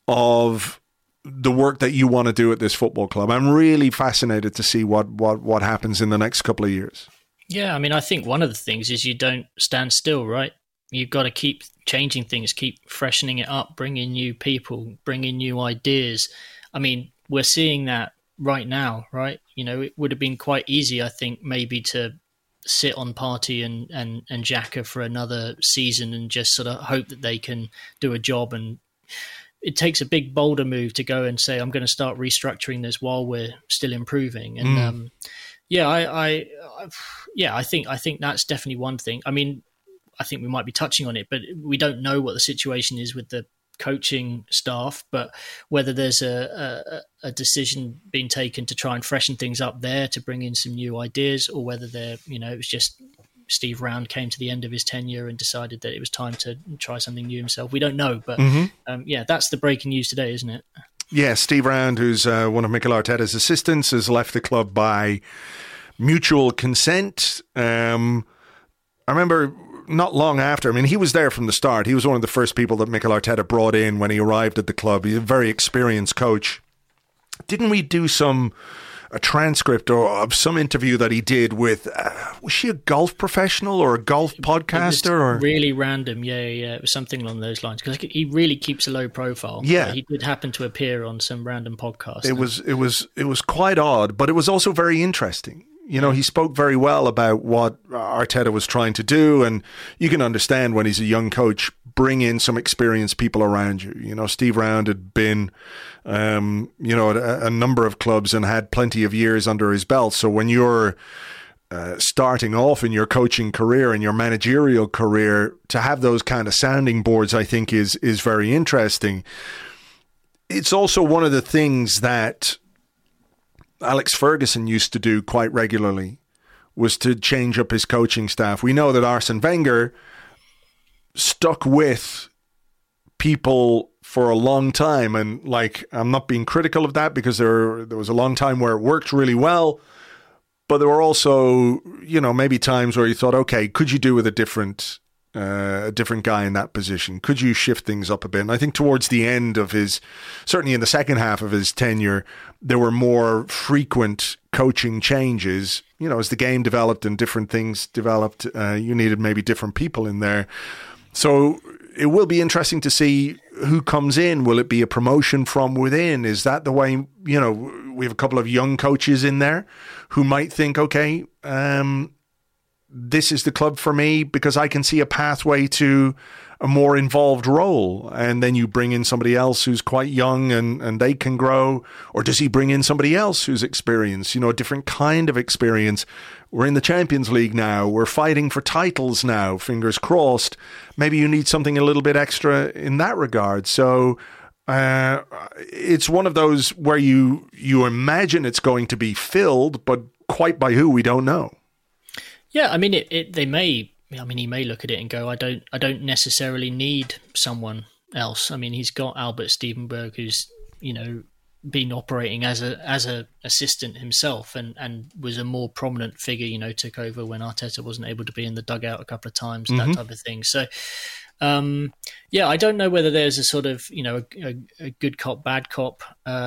of the work that you want to do at this football club? I'm really fascinated to see what, what, what happens in the next couple of years. Yeah, I mean, I think one of the things is you don't stand still, right? You've got to keep changing things, keep freshening it up, bring in new people, bring in new ideas. I mean, we're seeing that right now, right? You know, it would have been quite easy, I think, maybe to sit on Partey and, and, and Xhaka for another season and just sort of hope that they can do a job. And it takes a big bolder move to go and say, I'm going to start restructuring this while we're still improving. And mm. um, yeah, I, I, I, yeah, I think, I think that's definitely one thing. I mean, I think we might be touching on it, but we don't know what the situation is with the coaching staff, but whether there's a, a, a decision being taken to try and freshen things up there to bring in some new ideas, or whether they're, you know, it was just Steve Round came to the end of his tenure and decided that it was time to try something new himself. We don't know, but mm-hmm. um, yeah, that's the breaking news today, isn't it? Yeah, Steve Round, who's uh, one of Mikel Arteta's assistants, has left the club by mutual consent. Um, I remember not long after, I mean, he was there from the start. He was one of the first people that Mikel Arteta brought in when he arrived at the club. He's a very experienced coach. Didn't we do some a transcript or of some interview that he did with, uh, was she a golf professional or a golf podcaster? Or really random, yeah, yeah. It was something along those lines, because he really keeps a low profile. Yeah, uh, he did happen to appear on some random podcast. It was, it was, it was quite odd, but it was also very interesting. You know, he spoke very well about what Arteta was trying to do, and you can understand when he's a young coach, bring in some experienced people around you. You know, Steve Round had been, um, you know, at a, a number of clubs and had plenty of years under his belt. So when you're uh, starting off in your coaching career and your managerial career, to have those kind of sounding boards, I think is is very interesting. It's also one of the things that Alex Ferguson used to do quite regularly, was to change up his coaching staff. We know that Arsene Wenger stuck with people for a long time, and like, I'm not being critical of that, because there there was a long time where it worked really well, but there were also, you know, maybe times where you thought, okay, could you do with a different Uh, a different guy in that position? Could you shift things up a bit? And I think towards the end of his, certainly in the second half of his tenure, there were more frequent coaching changes. You know, as the game developed and different things developed, uh, you needed maybe different people in there. So it will be interesting to see who comes in. Will it be a promotion from within? Is that the way, you know, we have a couple of young coaches in there who might think, okay, um, this is the club for me because I can see a pathway to a more involved role. And then you bring in somebody else who's quite young and, and they can grow. Or does he bring in somebody else who's experienced, you know, a different kind of experience? We're in the Champions League now. We're fighting for titles now, fingers crossed. Maybe you need something a little bit extra in that regard. So uh, it's one of those where you you imagine it's going to be filled, but quite by who, we don't know. Yeah, I mean, it, it. They may. I mean, he may look at it and go, "I don't. I don't necessarily need someone else." I mean, he's got Albert Stevenberg, who's, you know, been operating as a as a assistant himself, and, and was a more prominent figure. You know, took over when Arteta wasn't able to be in the dugout a couple of times, mm-hmm. that type of thing. So, um, yeah, I don't know whether there's a sort of you know a, a, a good cop bad cop.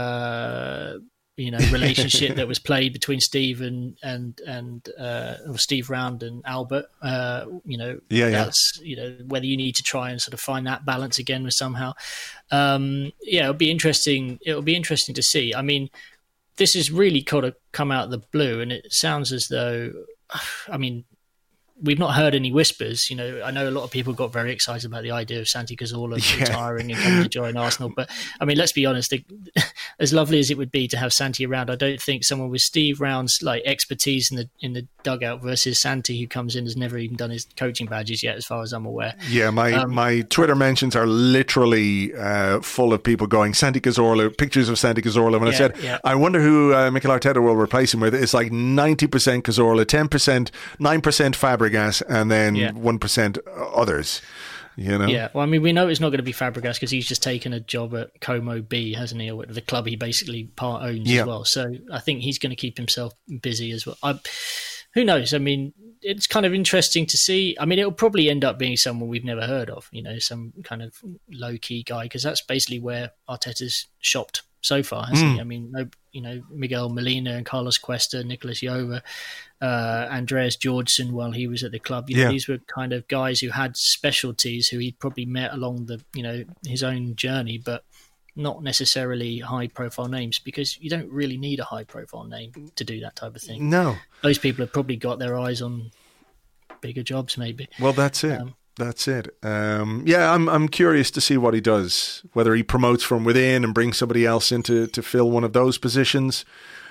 Uh, you know, relationship that was played between Steve and and and uh, or Steve Round and Albert. Uh, you know, yeah, that's yeah. you know whether you need to try and sort of find that balance again with somehow. Um, yeah, it'll be interesting. It'll be interesting to see. I mean, this has really kind of come out of the blue, and it sounds as though, I mean, we've not heard any whispers. You know, I know a lot of people got very excited about the idea of Santi Cazorla yeah. retiring and coming to join Arsenal. But I mean, let's be honest. They, as lovely as it would be to have Santi around, I don't think someone with Steve Round's like expertise in the in the dugout versus Santi, who comes in, has never even done his coaching badges yet, as far as I'm aware. Yeah, my um, my Twitter mentions are literally uh, full of people going Santi Cazorla, pictures of Santi Cazorla. When yeah, I said, yeah. I wonder who uh, Mikel Arteta will replace him with, it's like ninety percent Cazorla, ten percent, nine percent Fabregas, and then yeah. one percent others. You know? Yeah, well, I mean, we know it's not going to be Fabregas because he's just taken a job at Como B, hasn't he? Or the club he basically part owns yeah. as well. So I think he's going to keep himself busy as well. I, who knows? I mean, it's kind of interesting to see. I mean, it'll probably end up being someone we've never heard of, you know, some kind of low-key guy, because that's basically where Arteta's shopped so far, hasn't mm. he? I mean, no, you know, Miguel Molina and Carlos Cuesta, Nicolas Jova, uh, Andreas Georgson while he was at the club. You know, yeah. these were kind of guys who had specialties who he'd probably met along the, you know, his own journey, but not necessarily high-profile names, because you don't really need a high-profile name to do that type of thing. No. Those people have probably got their eyes on bigger jobs, maybe. Well, that's it. Um, That's it. Um, yeah, I'm I'm curious to see what he does, whether he promotes from within and brings somebody else in to, to fill one of those positions.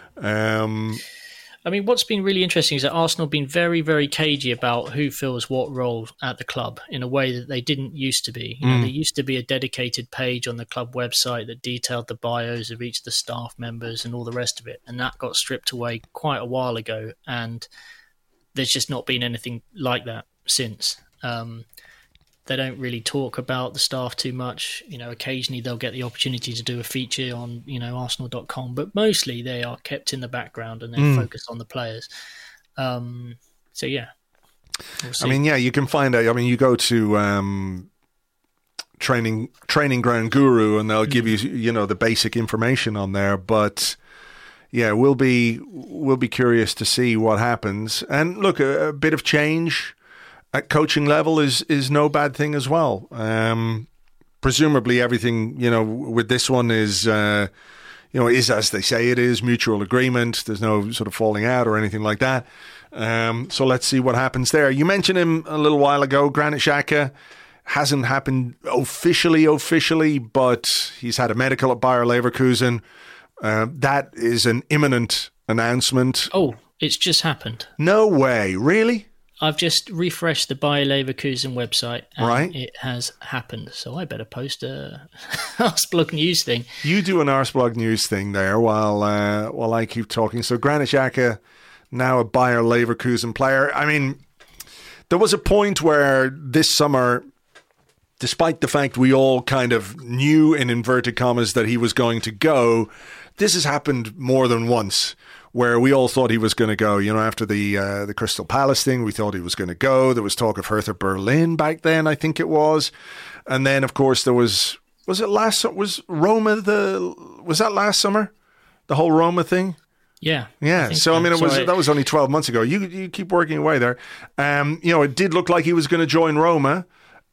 Um, I mean, what's been really interesting is that Arsenal have been very, very cagey about who fills what role at the club in a way that they didn't used to be. You know, mm. there used to be a dedicated page on the club website that detailed the bios of each of the staff members and all the rest of it, and that got stripped away quite a while ago, and there's just not been anything like that since. Um, they don't really talk about the staff too much. You know, occasionally they'll get the opportunity to do a feature on, you know, Arsenal dot com, but mostly they are kept in the background and they're mm. focused on the players. Um, so, yeah. We'll I mean, yeah, you can find out. I mean, you go to um, training training ground guru and they'll mm. give you, you know, the basic information on there. But yeah, we'll be we'll be curious to see what happens. And look, a, a bit of change at coaching level is is no bad thing as well. Um, presumably everything, you know, with this one is, uh, you know, is as they say it is, mutual agreement. There's no sort of falling out or anything like that. Um, so let's see what happens there. You mentioned him a little while ago, Granit Xhaka. Hasn't happened officially, officially, but he's had a medical at Bayer Leverkusen. Uh, that is an imminent announcement. Oh, it's just happened. No way. Really? I've just refreshed the Bayer Leverkusen website and right. it has happened. So I better post a Arsblog News thing. You do an Arsblog News thing there while uh, while I keep talking. So Granit Xhaka, now a Bayer Leverkusen player. I mean, there was a point where this summer, despite the fact we all kind of knew in inverted commas that he was going to go, this has happened more than once, where we all thought he was going to go. You know, after the uh, the Crystal Palace thing, we thought he was going to go. There was talk of Hertha Berlin back then, I think it was. And then, of course, there was, was it last, was Roma the, was that last summer? The whole Roma thing? Yeah. Yeah. I so, I mean, it was, that was only twelve months ago. You you keep working away there. Um, you know, it did look like he was going to join Roma.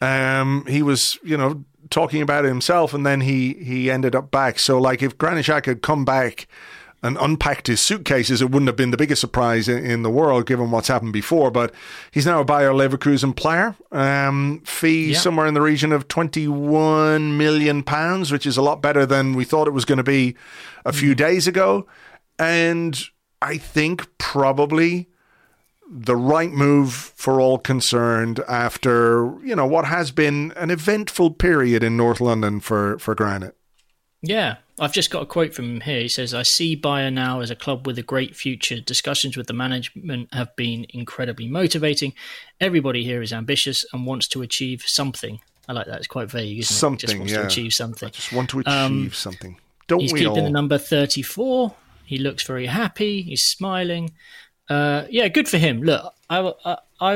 Um, he was, you know, talking about it himself, and then he, he ended up back. So, like, if Granit Xhaka had come back and unpacked his suitcases, it wouldn't have been the biggest surprise in, in the world, given what's happened before. But he's now a Bayer Leverkusen player. Um, fee yeah. somewhere in the region of twenty-one million pounds, which is a lot better than we thought it was going to be a few mm. days ago. And I think probably the right move for all concerned after, you know, what has been an eventful period in North London for, for Granit. Yeah, I've just got a quote from him here. He says, "I see Bayer now as a club with a great future. Discussions with the management have been incredibly motivating. Everybody here is ambitious and wants to achieve something." I like that. It's quite vague, isn't something, it? Just wants yeah. to achieve something. I just want to achieve um, something. don't he's we keeping all? the number thirty-four. He looks very happy. He's smiling. Uh, yeah, good for him. Look, I, I, I,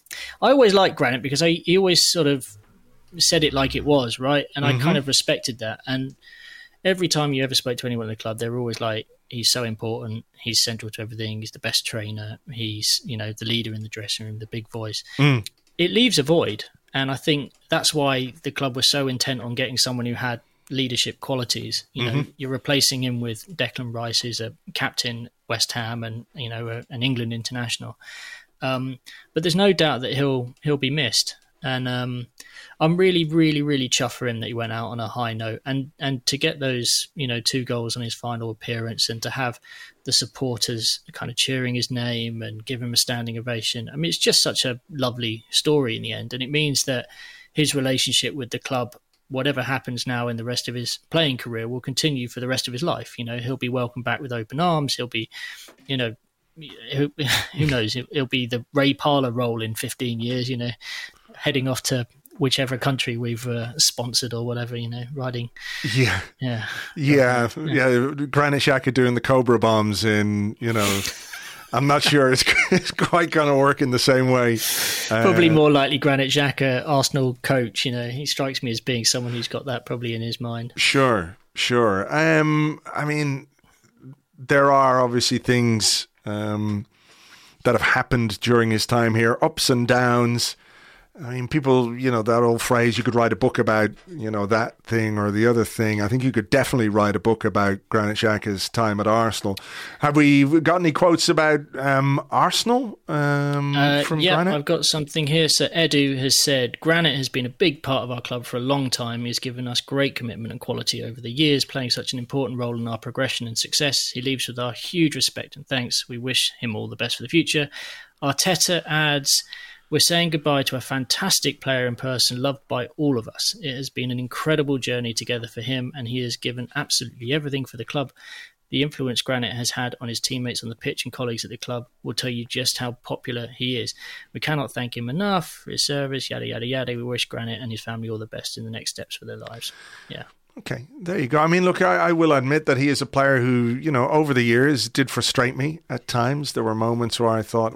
I always liked Granit because I, he always sort of said it like it was, right? And mm-hmm. I kind of respected that. And every time you ever spoke to anyone in the club, they were always like, he's so important. He's central to everything. He's the best trainer. He's, you know, the leader in the dressing room, the big voice. Mm. It leaves a void. And I think that's why the club was so intent on getting someone who had leadership qualities. You know, mm-hmm. you're replacing him with Declan Rice, who's a captain West Ham and, you know, a, an England international. Um, but there's no doubt that he'll he'll be missed. And um, I'm really, really, really chuffed for him that he went out on a high note. And and to get those, you know, two goals on his final appearance and to have the supporters kind of cheering his name and give him a standing ovation. I mean, it's just such a lovely story in the end. And it means that his relationship with the club, whatever happens now in the rest of his playing career, will continue for the rest of his life. You know, he'll be welcomed back with open arms. He'll be, you know, who, who knows? It'll be the Ray Parlour role in fifteen years, you know, heading off to whichever country we've uh, sponsored or whatever, you know, riding. Yeah. Yeah. Yeah. Yeah. yeah. Granit Xhaka doing the Cobra bombs in, you know, I'm not sure it's, it's quite going to work in the same way. Probably uh, more likely Granit Xhaka, Arsenal coach, you know, he strikes me as being someone who's got that probably in his mind. Sure. Sure. Um, I mean, there are obviously things um, that have happened during his time here, ups and downs. I mean, people, you know, that old phrase, you could write a book about, you know, that thing or the other thing. I think you could definitely write a book about Granit Xhaka's time at Arsenal. Have we got any quotes about um, Arsenal um, uh, from yeah, Granit? I've got something here. So Edu has said, Granit has been a big part of our club for a long time. He's given us great commitment and quality over the years, playing such an important role in our progression and success. He leaves with our huge respect and thanks. We wish him all the best for the future. Arteta adds, we're saying goodbye to a fantastic player in person, loved by all of us. It has been an incredible journey together for him, and he has given absolutely everything for the club. The influence Granit has had on his teammates on the pitch and colleagues at the club will tell you just how popular he is. We cannot thank him enough for his service, yada, yada, yada. We wish Granit and his family all the best in the next steps for their lives. Yeah. Okay, there you go. I mean, look, I, I will admit that he is a player who, you know, over the years did frustrate me at times. There were moments where I thought,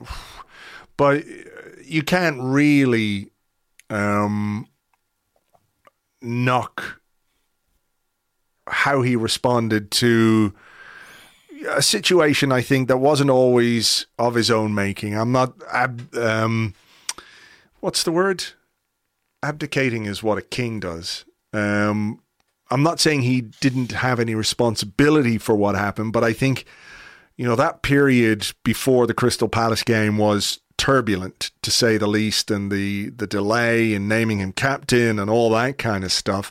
but you can't really um, knock how he responded to a situation, I think, that wasn't always of his own making. I'm not, ab- um, what's the word? Abdicating is what a king does. Um, I'm not saying he didn't have any responsibility for what happened, but I think, you know, that period before the Crystal Palace game was turbulent, to say the least, and the the delay in naming him captain and all that kind of stuff.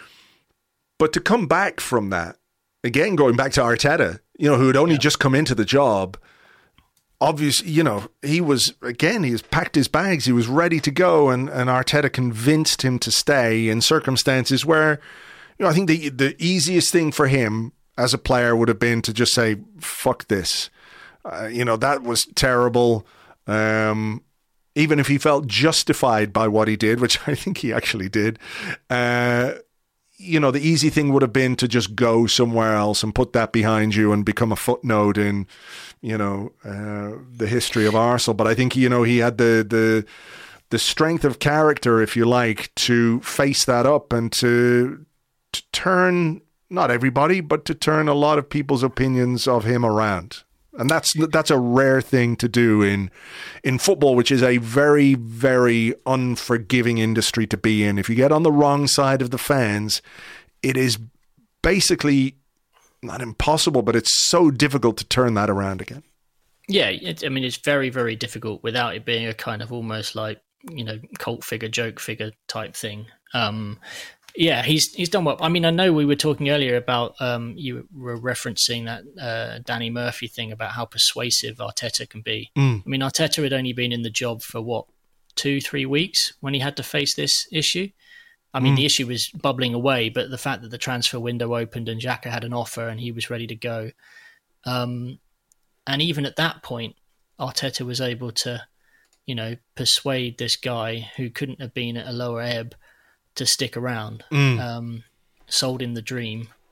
But to come back from that, again, going back to Arteta, you know, who had only yeah. just come into the job, obviously, you know, he was, again, he has packed his bags, he was ready to go, and, and Arteta convinced him to stay in circumstances where, you know, I think the the easiest thing for him as a player would have been to just say, fuck this. Uh, you know, that was terrible. Um, even if he felt justified by what he did, which I think he actually did, uh, you know, the easy thing would have been to just go somewhere else and put that behind you and become a footnote in, you know, uh, the history of Arsenal. But I think, you know, he had the, the, the strength of character, if you like, to face that up and to, to turn, not everybody, but to turn a lot of people's opinions of him around. And that's that's a rare thing to do in in football, which is a very, very unforgiving industry to be in. If you get on the wrong side of the fans, it is basically not impossible, but it's so difficult to turn that around again. Yeah, it, I mean, it's very, very difficult without it being a kind of almost like, you know, cult figure, joke figure type thing. Um, Yeah, he's he's done well. I mean, I know we were talking earlier about, um, you were referencing that uh, Danny Murphy thing about how persuasive Arteta can be. Mm. I mean, Arteta had only been in the job for, what, two, three weeks when he had to face this issue? I mean, mm. the issue was bubbling away, but the fact that the transfer window opened and Xhaka had an offer and he was ready to go. Um, and even at that point, Arteta was able to, you know, persuade this guy who couldn't have been at a lower ebb to stick around, mm. um, sold him the dream.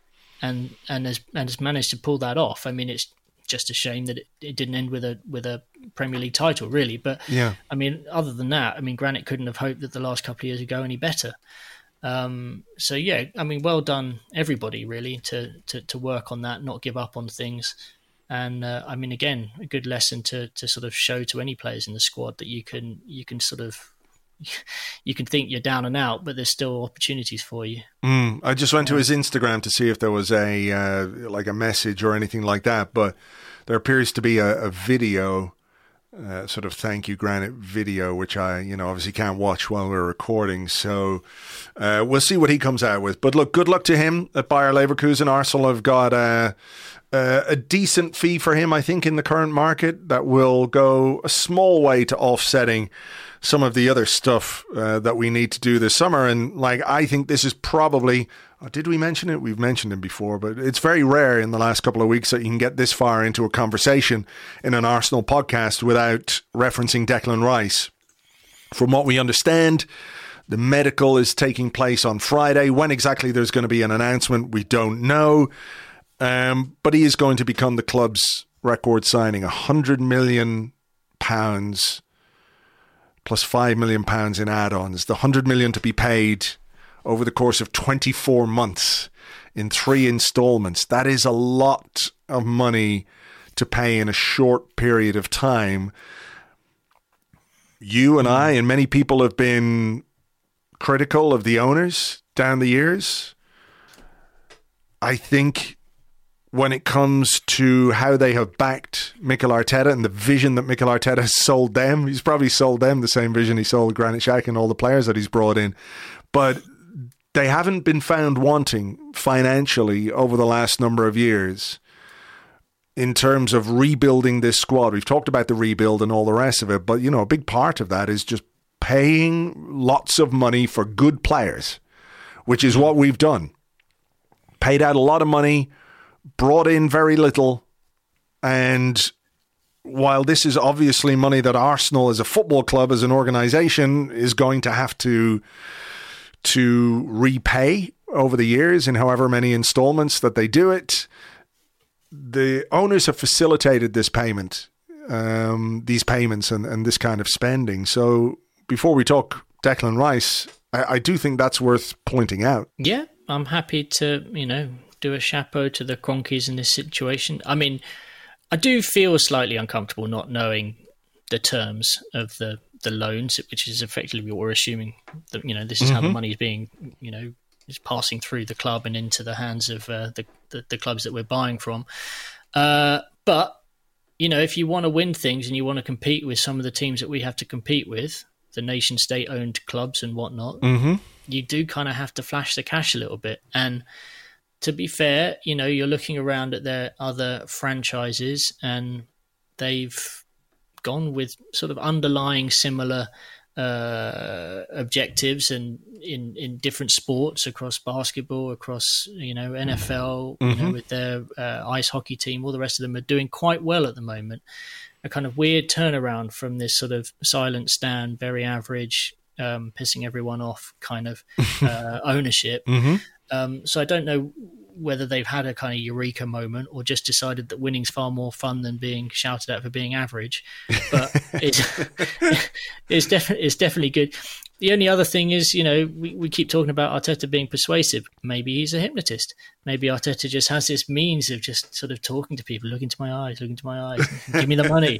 and and has and has managed to pull that off. I mean, it's just a shame that it, it didn't end with a with a Premier League title, really. But yeah, I mean, other than that, I mean, Granit couldn't have hoped that the last couple of years would go any better. Um, so yeah, I mean, well done everybody really to, to, to work on that, not give up on things. And uh, I mean, again, a good lesson to, to sort of show to any players in the squad that you can you can sort of you can think you're down and out, but there's still opportunities for you. Mm, I just went to his Instagram to see if there was a uh, like a message or anything like that, but there appears to be a, a video. Uh, sort of thank you Granit video, which I, you know, obviously can't watch while we're recording. So uh, we'll see what he comes out with. But look, good luck to him at Bayer Leverkusen. Arsenal have got a, a, a decent fee for him, I think, in the current market that will go a small way to offsetting some of the other stuff uh, that we need to do this summer. And like, I think this is probably, oh, did we mention it? We've mentioned it before, but it's very rare in the last couple of weeks that you can get this far into a conversation in an Arsenal podcast without referencing Declan Rice. From what we understand, the medical is taking place on Friday. When exactly there's going to be an announcement, we don't know. Um, but he is going to become the club's record signing, one hundred million pounds plus five million pounds in add-ons. The one hundred million to be paid over the course of twenty-four months in three installments. That is a lot of money to pay in a short period of time. You and I and many people have been critical of the owners down the years. I think when it comes to how they have backed Mikel Arteta and the vision that Mikel Arteta has sold them, he's probably sold them the same vision he sold Granit Xhaka and all the players that he's brought in. But they haven't been found wanting financially over the last number of years in terms of rebuilding this squad. We've talked about the rebuild and all the rest of it, but, you know, a big part of that is just paying lots of money for good players, which is what we've done. Paid out a lot of money, brought in very little, and while this is obviously money that Arsenal as a football club, as an organisation, is going to have to to repay over the years in however many installments that they do it, the owners have facilitated this payment, um, these payments and, and this kind of spending. So before we talk Declan Rice, I, I do think that's worth pointing out. Yeah, I'm happy to, you know, do a chapeau to the Cronkies in this situation. I mean, I do feel slightly uncomfortable not knowing the terms of the, the loans, which is effectively what we're assuming that, you know, this is mm-hmm. how the money is being, you know, is passing through the club and into the hands of uh, the, the the clubs that we're buying from. Uh, but, you know, if you want to win things and you want to compete with some of the teams that we have to compete with, the nation state owned clubs and whatnot, mm-hmm. you do kind of have to flash the cash a little bit. And to be fair, you know, you're looking around at their other franchises and they've gone with sort of underlying similar uh, objectives and in, in different sports across basketball, across, you know, N F L, mm-hmm. you know, with their uh, ice hockey team, all the rest of them are doing quite well at the moment. A kind of weird turnaround from this sort of silent stand, very average, um, pissing everyone off kind of uh, ownership. Mm-hmm. Um, so I don't know whether they've had a kind of eureka moment or just decided that winning's far more fun than being shouted at for being average. But it's it's definitely it's definitely good. The only other thing is, you know, we, we keep talking about Arteta being persuasive. Maybe he's a hypnotist. Maybe Arteta just has this means of just sort of talking to people, look into my eyes, look into my eyes, give me the money.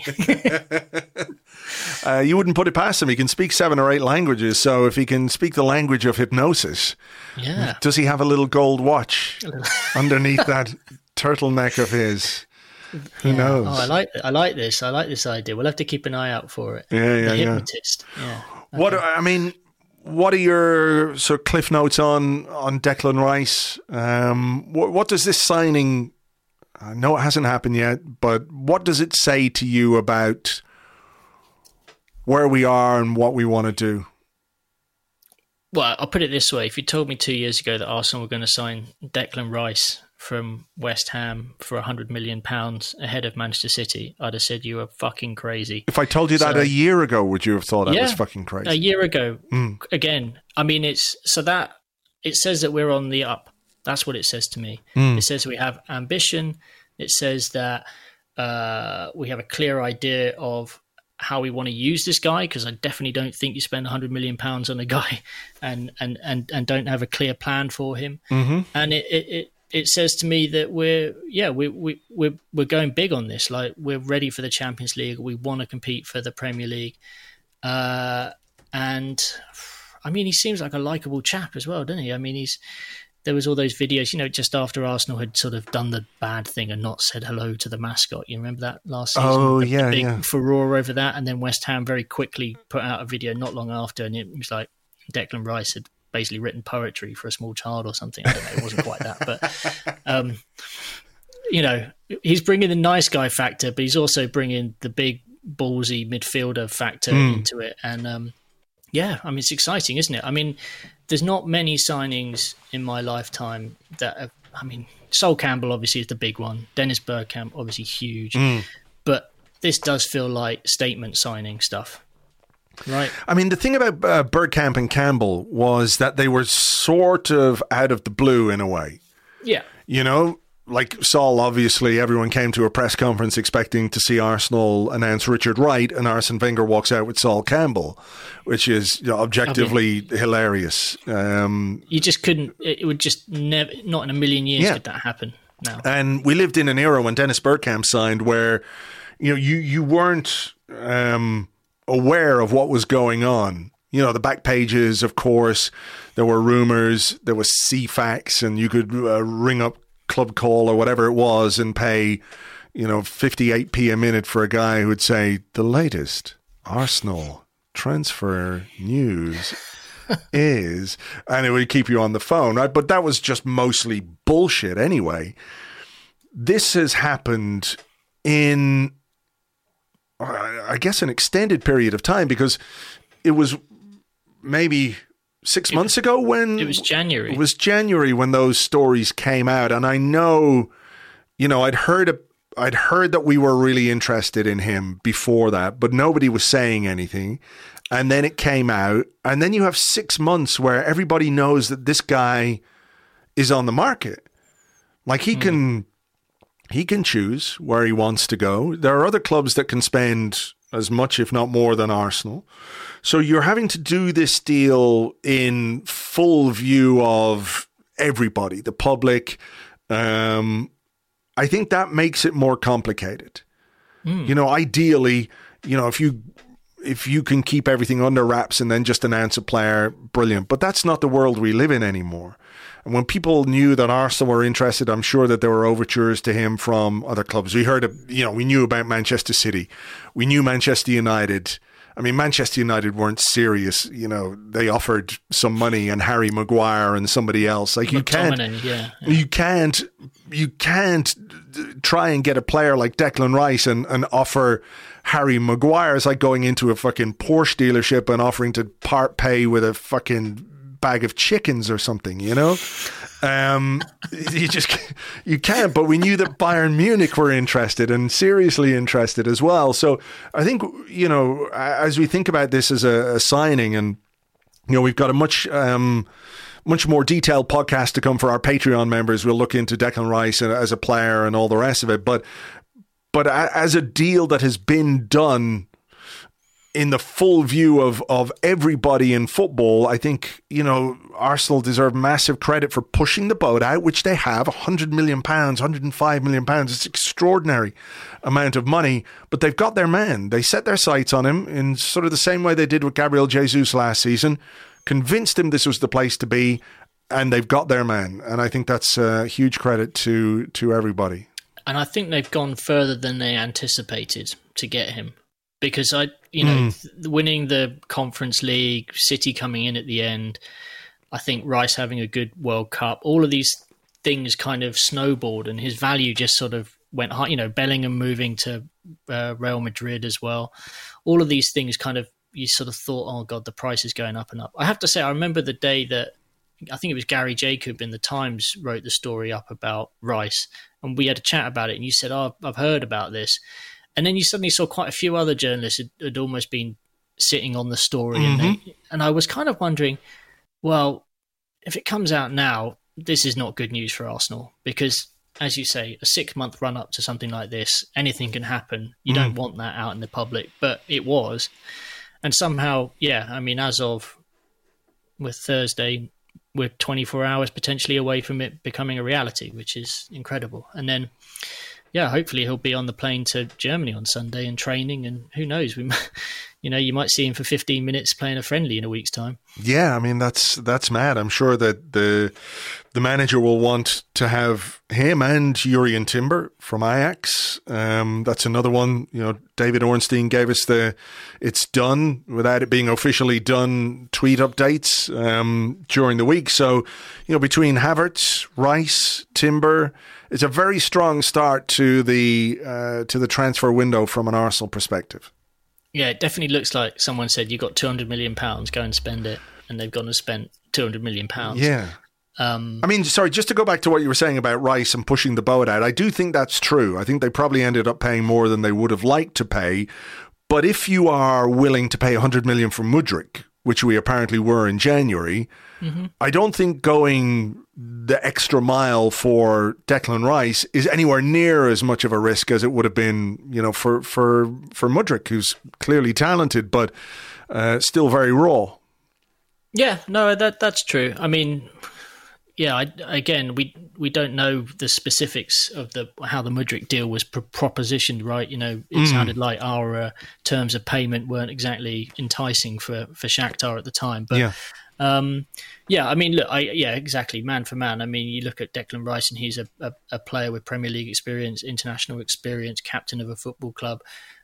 uh, you wouldn't put it past him. He can speak seven or eight languages. So if he can speak the language of hypnosis, yeah. Does he have a little gold watch underneath that turtleneck of his? Who yeah. knows? Oh, I like I like this. I like this idea. We'll have to keep an eye out for it. Yeah, yeah, the yeah. hypnotist. Yeah. Okay. What I mean, what are your sort of cliff notes on on Declan Rice? Um, what, what does this signing? I know it hasn't happened yet, but what does it say to you about where we are and what we want to do? Well, I'll put it this way: if you told me two years ago that Arsenal were going to sign Declan Rice from West Ham for one hundred million pounds ahead of Manchester City, I'd have said you were fucking crazy. If I told you that so, a year ago, would you have thought that yeah, was fucking crazy? A year ago, mm. again. I mean, it's so that it says that we're on the up. That's what it says to me. Mm. It says we have ambition. It says that uh, we have a clear idea of how we want to use this guy, because I definitely don't think you spend one hundred million pounds on a guy and and and, and don't have a clear plan for him. Mm-hmm. And it, it, it, it says to me that we're yeah we we we're we're going big on this. Like, we're ready for the Champions League. We want to compete for the Premier League. Uh, and I mean, he seems like a likable chap as well, doesn't he? I mean, he's. There was all those videos, you know, just after Arsenal had sort of done the bad thing and not said hello to the mascot. You remember that last season? Oh, the, yeah, the big yeah. furore over that. And then West Ham very quickly put out a video not long after, and it was like Declan Rice had basically written poetry for a small child or something. I don't know. It wasn't quite that. But, um, you know, he's bringing the nice guy factor, but he's also bringing the big, ballsy midfielder factor mm. into it. And, um, yeah, I mean, it's exciting, isn't it? I mean, there's not many signings in my lifetime that have, I mean, Sol Campbell obviously is the big one. Dennis Bergkamp, obviously huge. Mm. But this does feel like statement signing stuff, right? I mean, the thing about uh, Bergkamp and Campbell was that they were sort of out of the blue in a way. Yeah. You know, like Sol, obviously, everyone came to a press conference expecting to see Arsenal announce Richard Wright, and Arsene Wenger walks out with Sol Campbell, which is, you know, objectively I mean, hilarious. Um, you just couldn't, it would just never, not in a million years yeah. could that happen now. And we lived in an era when Dennis Bergkamp signed where, you know, you, you weren't um, aware of what was going on. You know, the back pages, of course, there were rumours, there was C FAX, and you could uh, ring up Club Call or whatever it was and pay, you know, fifty-eight p a minute for a guy who would say, the latest Arsenal transfer news is, and it would keep you on the phone, right? But that was just mostly bullshit anyway. This has happened in, I guess, an extended period of time, because it was maybe six it, months ago when it was January. It was January when those stories came out, and I know, you know, I'd heard a, I'd heard that we were really interested in him before that, but nobody was saying anything. And then it came out, and then you have six months where everybody knows that this guy is on the market. Like he mm. can, he can choose where he wants to go. There are other clubs that can spend as much, if not more, than Arsenal. So you're having to do this deal in full view of everybody, the public. Um, I think that makes it more complicated. Mm. You know, ideally, you know, if you if you can keep everything under wraps and then just announce a player, brilliant. But that's not the world we live in anymore. And when people knew that Arsenal were interested, I'm sure that there were overtures to him from other clubs. We heard, of, you know, we knew about Manchester City. We knew Manchester United. I mean, Manchester United weren't serious. You know, they offered some money and Harry Maguire and somebody else. Like you can't, yeah, yeah. you can't, you can't try and get a player like Declan Rice and, and offer Harry Maguire. It's like going into a fucking Porsche dealership and offering to part pay with a fucking bag of chickens or something, you know? Um, you just, you can't, but we knew that Bayern Munich were interested and seriously interested as well. So I think, you know, as we think about this as a, a signing, and, you know, we've got a much, um, much more detailed podcast to come for our Patreon members. We'll look into Declan Rice as a player and all the rest of it. But, but as a deal that has been done in the full view of, of everybody in football, I think, you know, Arsenal deserve massive credit for pushing the boat out, which they have, one hundred million pounds, one hundred five million pounds. It's an extraordinary amount of money, but they've got their man. They set their sights on him in sort of the same way they did with Gabriel Jesus last season, convinced him this was the place to be, and they've got their man. And I think that's a huge credit to, to everybody. And I think they've gone further than they anticipated to get him. Because I, you know, mm. winning the Conference League, City coming in at the end, I think Rice having a good World Cup, all of these things kind of snowballed, and his value just sort of went high. You know, Bellingham moving to uh, Real Madrid as well. All of these things kind of, you sort of thought, oh God, the price is going up and up. I have to say, I remember the day that, I think it was Gary Jacob in the Times wrote the story up about Rice, and we had a chat about it, and you said, oh, I've heard about this. And then you suddenly saw quite a few other journalists had, had almost been sitting on the story. Mm-hmm. And, they, and I was kind of wondering, well, if it comes out now, this is not good news for Arsenal because, as you say, a six-month run-up to something like this, anything can happen. You mm. don't want that out in the public, but it was. And somehow, yeah, I mean, as of with Thursday, we're twenty-four hours potentially away from it becoming a reality, which is incredible. And then, yeah, hopefully he'll be on the plane to Germany on Sunday and training, and who knows, we might, you know, you might see him for fifteen minutes playing a friendly in a week's time. Yeah, I mean, that's that's mad. I'm sure that the the manager will want to have him and Jurrien Timber from Ajax. Um, that's another one. You know, David Ornstein gave us the "it's done" without it being officially done tweet updates um, during the week. So, you know, between Havertz, Rice, Timber, it's a very strong start to the uh, to the transfer window from an Arsenal perspective. Yeah, it definitely looks like someone said, you got two hundred million pounds, go and spend it. And they've gone and spent two hundred million pounds. Yeah. Um, I mean, sorry, just to go back to what you were saying about Rice and pushing the boat out, I do think that's true. I think they probably ended up paying more than they would have liked to pay. But if you are willing to pay one hundred million for Mudryk, which we apparently were in January, mm-hmm. I don't think going the extra mile for Declan Rice is anywhere near as much of a risk as it would have been, you know, for for for Mudryk, who's clearly talented but uh, still very raw. Yeah, no, that that's true. I mean, yeah, I, again, we we don't know the specifics of the how the Mudryk deal was pro- propositioned, right? You know, it mm. sounded like our uh, terms of payment weren't exactly enticing for, for Shakhtar at the time. But yeah. Um, yeah, I mean, look, I, yeah, exactly, man for man. I mean, you look at Declan Rice, and he's a, a, a player with Premier League experience, international experience, captain of a football club,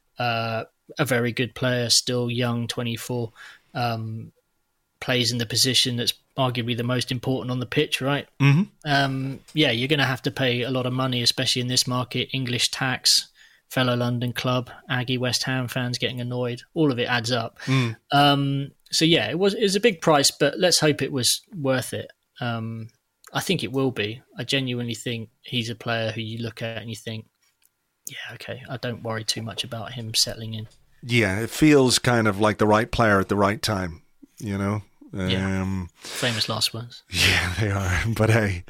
uh, a very good player, still young, twenty-four. Um, plays in the position that's arguably the most important on the pitch, right? Mm-hmm. Um, yeah, you're going to have to pay a lot of money, especially in this market. English tax, fellow London club, Aggie West Ham fans getting annoyed. All of it adds up. Mm. Um, so yeah, it was it was a big price, but let's hope it was worth it. Um, I think it will be. I genuinely think he's a player who you look at and you think, yeah, okay, I don't worry too much about him settling in. Yeah, it feels kind of like the right player at the right time, you know? Yeah. Um, famous last words. Yeah, they are. But hey,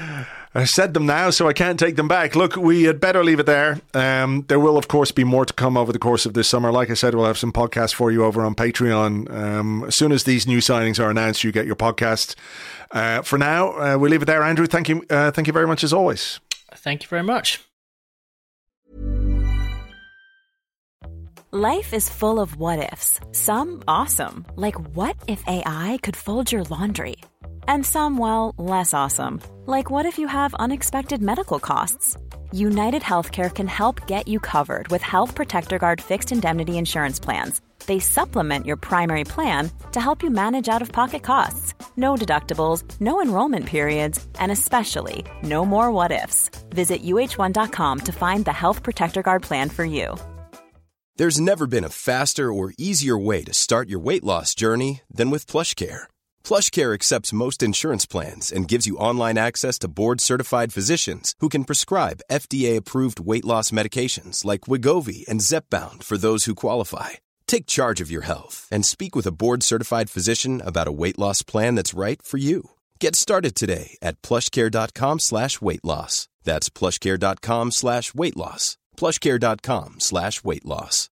I said them now, so I can't take them back. Look, we had better leave it there. Um, there will, of course, be more to come over the course of this summer. Like I said, we'll have some podcasts for you over on Patreon. Um, as soon as these new signings are announced, you get your podcasts. Uh, for now, uh, we'll leave it there. Andrew, thank you. Uh, thank you very much as always. Thank you very much. Life is full of what-ifs. Some awesome, like what if A I could fold your laundry? And some, well, less awesome, like what if you have unexpected medical costs? United Healthcare can help get you covered with Health Protector Guard fixed indemnity insurance plans. They supplement your primary plan to help you manage out-of-pocket costs. No deductibles, no enrollment periods, and especially no more what-ifs. Visit U H one dot com to find the Health Protector Guard plan for you. There's never been a faster or easier way to start your weight loss journey than with PlushCare. PlushCare accepts most insurance plans and gives you online access to board-certified physicians who can prescribe F D A-approved weight loss medications like Wegovy and Zepbound for those who qualify. Take charge of your health and speak with a board-certified physician about a weight loss plan that's right for you. Get started today at plushcare.com slash weight loss. That's plushcare.com slash weight loss. plushcare.com slash weight loss.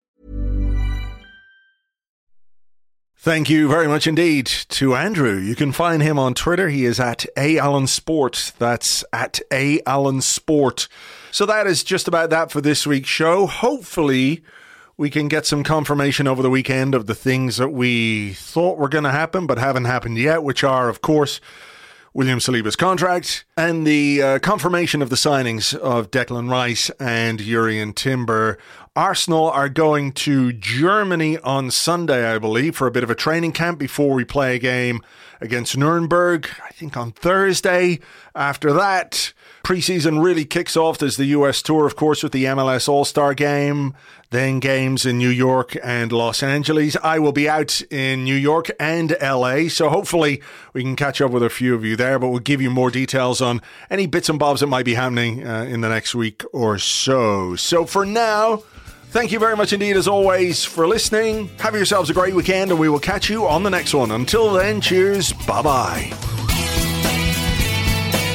Thank you very much indeed to Andrew. You can find him on Twitter. He is at A Allen Sport. That's at A Allen Sport. So that is just about that for this week's show. Hopefully we can get some confirmation over the weekend of the things that we thought were going to happen but haven't happened yet, which are, of course, William Saliba's contract and the uh, confirmation of the signings of Declan Rice and Jurrien Timber. Arsenal are going to Germany on Sunday, I believe, for a bit of a training camp before we play a game against Nuremberg, I think on Thursday. After that, preseason really kicks off. There's the U S tour, of course, with the M L S All-Star game, then games in New York and Los Angeles. I will be out in New York and L A, so hopefully we can catch up with a few of you there, but we'll give you more details on any bits and bobs that might be happening uh, in the next week or so. So for now, thank you very much indeed, as always, for listening. Have yourselves a great weekend, and we will catch you on the next one. Until then, cheers. Bye-bye.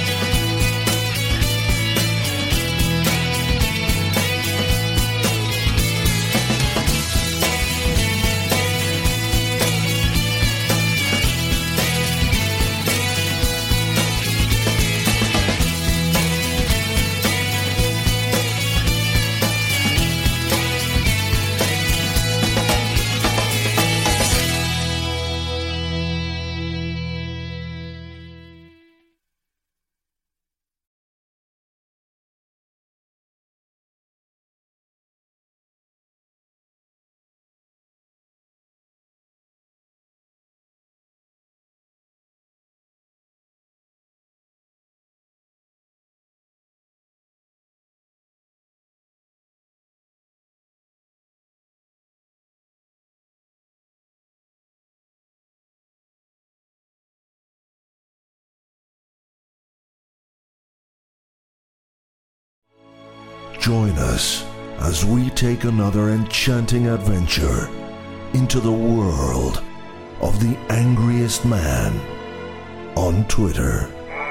Join us as we take another enchanting adventure into the world of the angriest man on Twitter.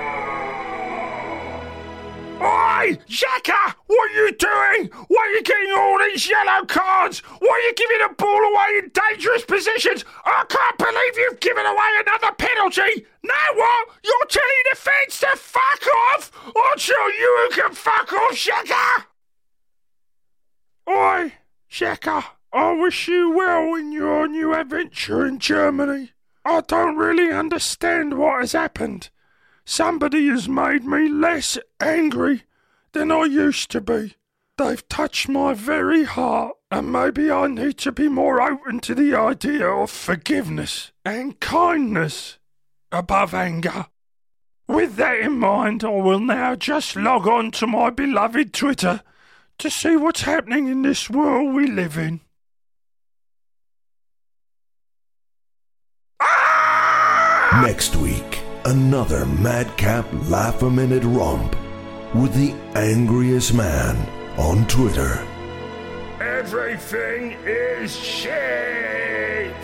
Oi! Xhaka! What are you doing? Why are you getting all these yellow cards? Why are you giving the ball away in dangerous positions? I can't believe you've given away another penalty! Now what? You're telling the fans to fuck off? I'll show you who can fuck off, Xhaka! Oi, Xhaka, I wish you well in your new adventure in Germany. I don't really understand what has happened. Somebody has made me less angry than I used to be. They've touched my very heart, and maybe I need to be more open to the idea of forgiveness and kindness above anger. With that in mind, I will now just log on to my beloved Twitter to see what's happening in this world we live in. Ah! Next week, another madcap laugh-a-minute romp with the angriest man on Twitter. Everything is shit!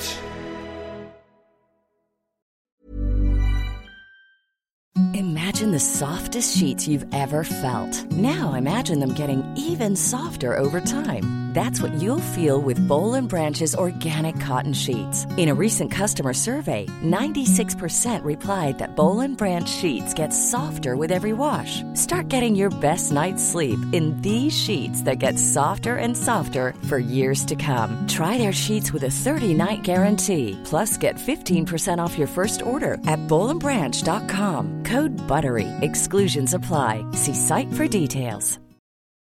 Imagine the softest sheets you've ever felt. Now imagine them getting even softer over time. That's what you'll feel with Boll and Branch's organic cotton sheets. In a recent customer survey, ninety-six percent replied that Boll and Branch sheets get softer with every wash. Start getting your best night's sleep in these sheets that get softer and softer for years to come. Try their sheets with a thirty-night guarantee. Plus, get fifteen percent off your first order at boll and branch dot com. Code BUTTERY. Exclusions apply. See site for details.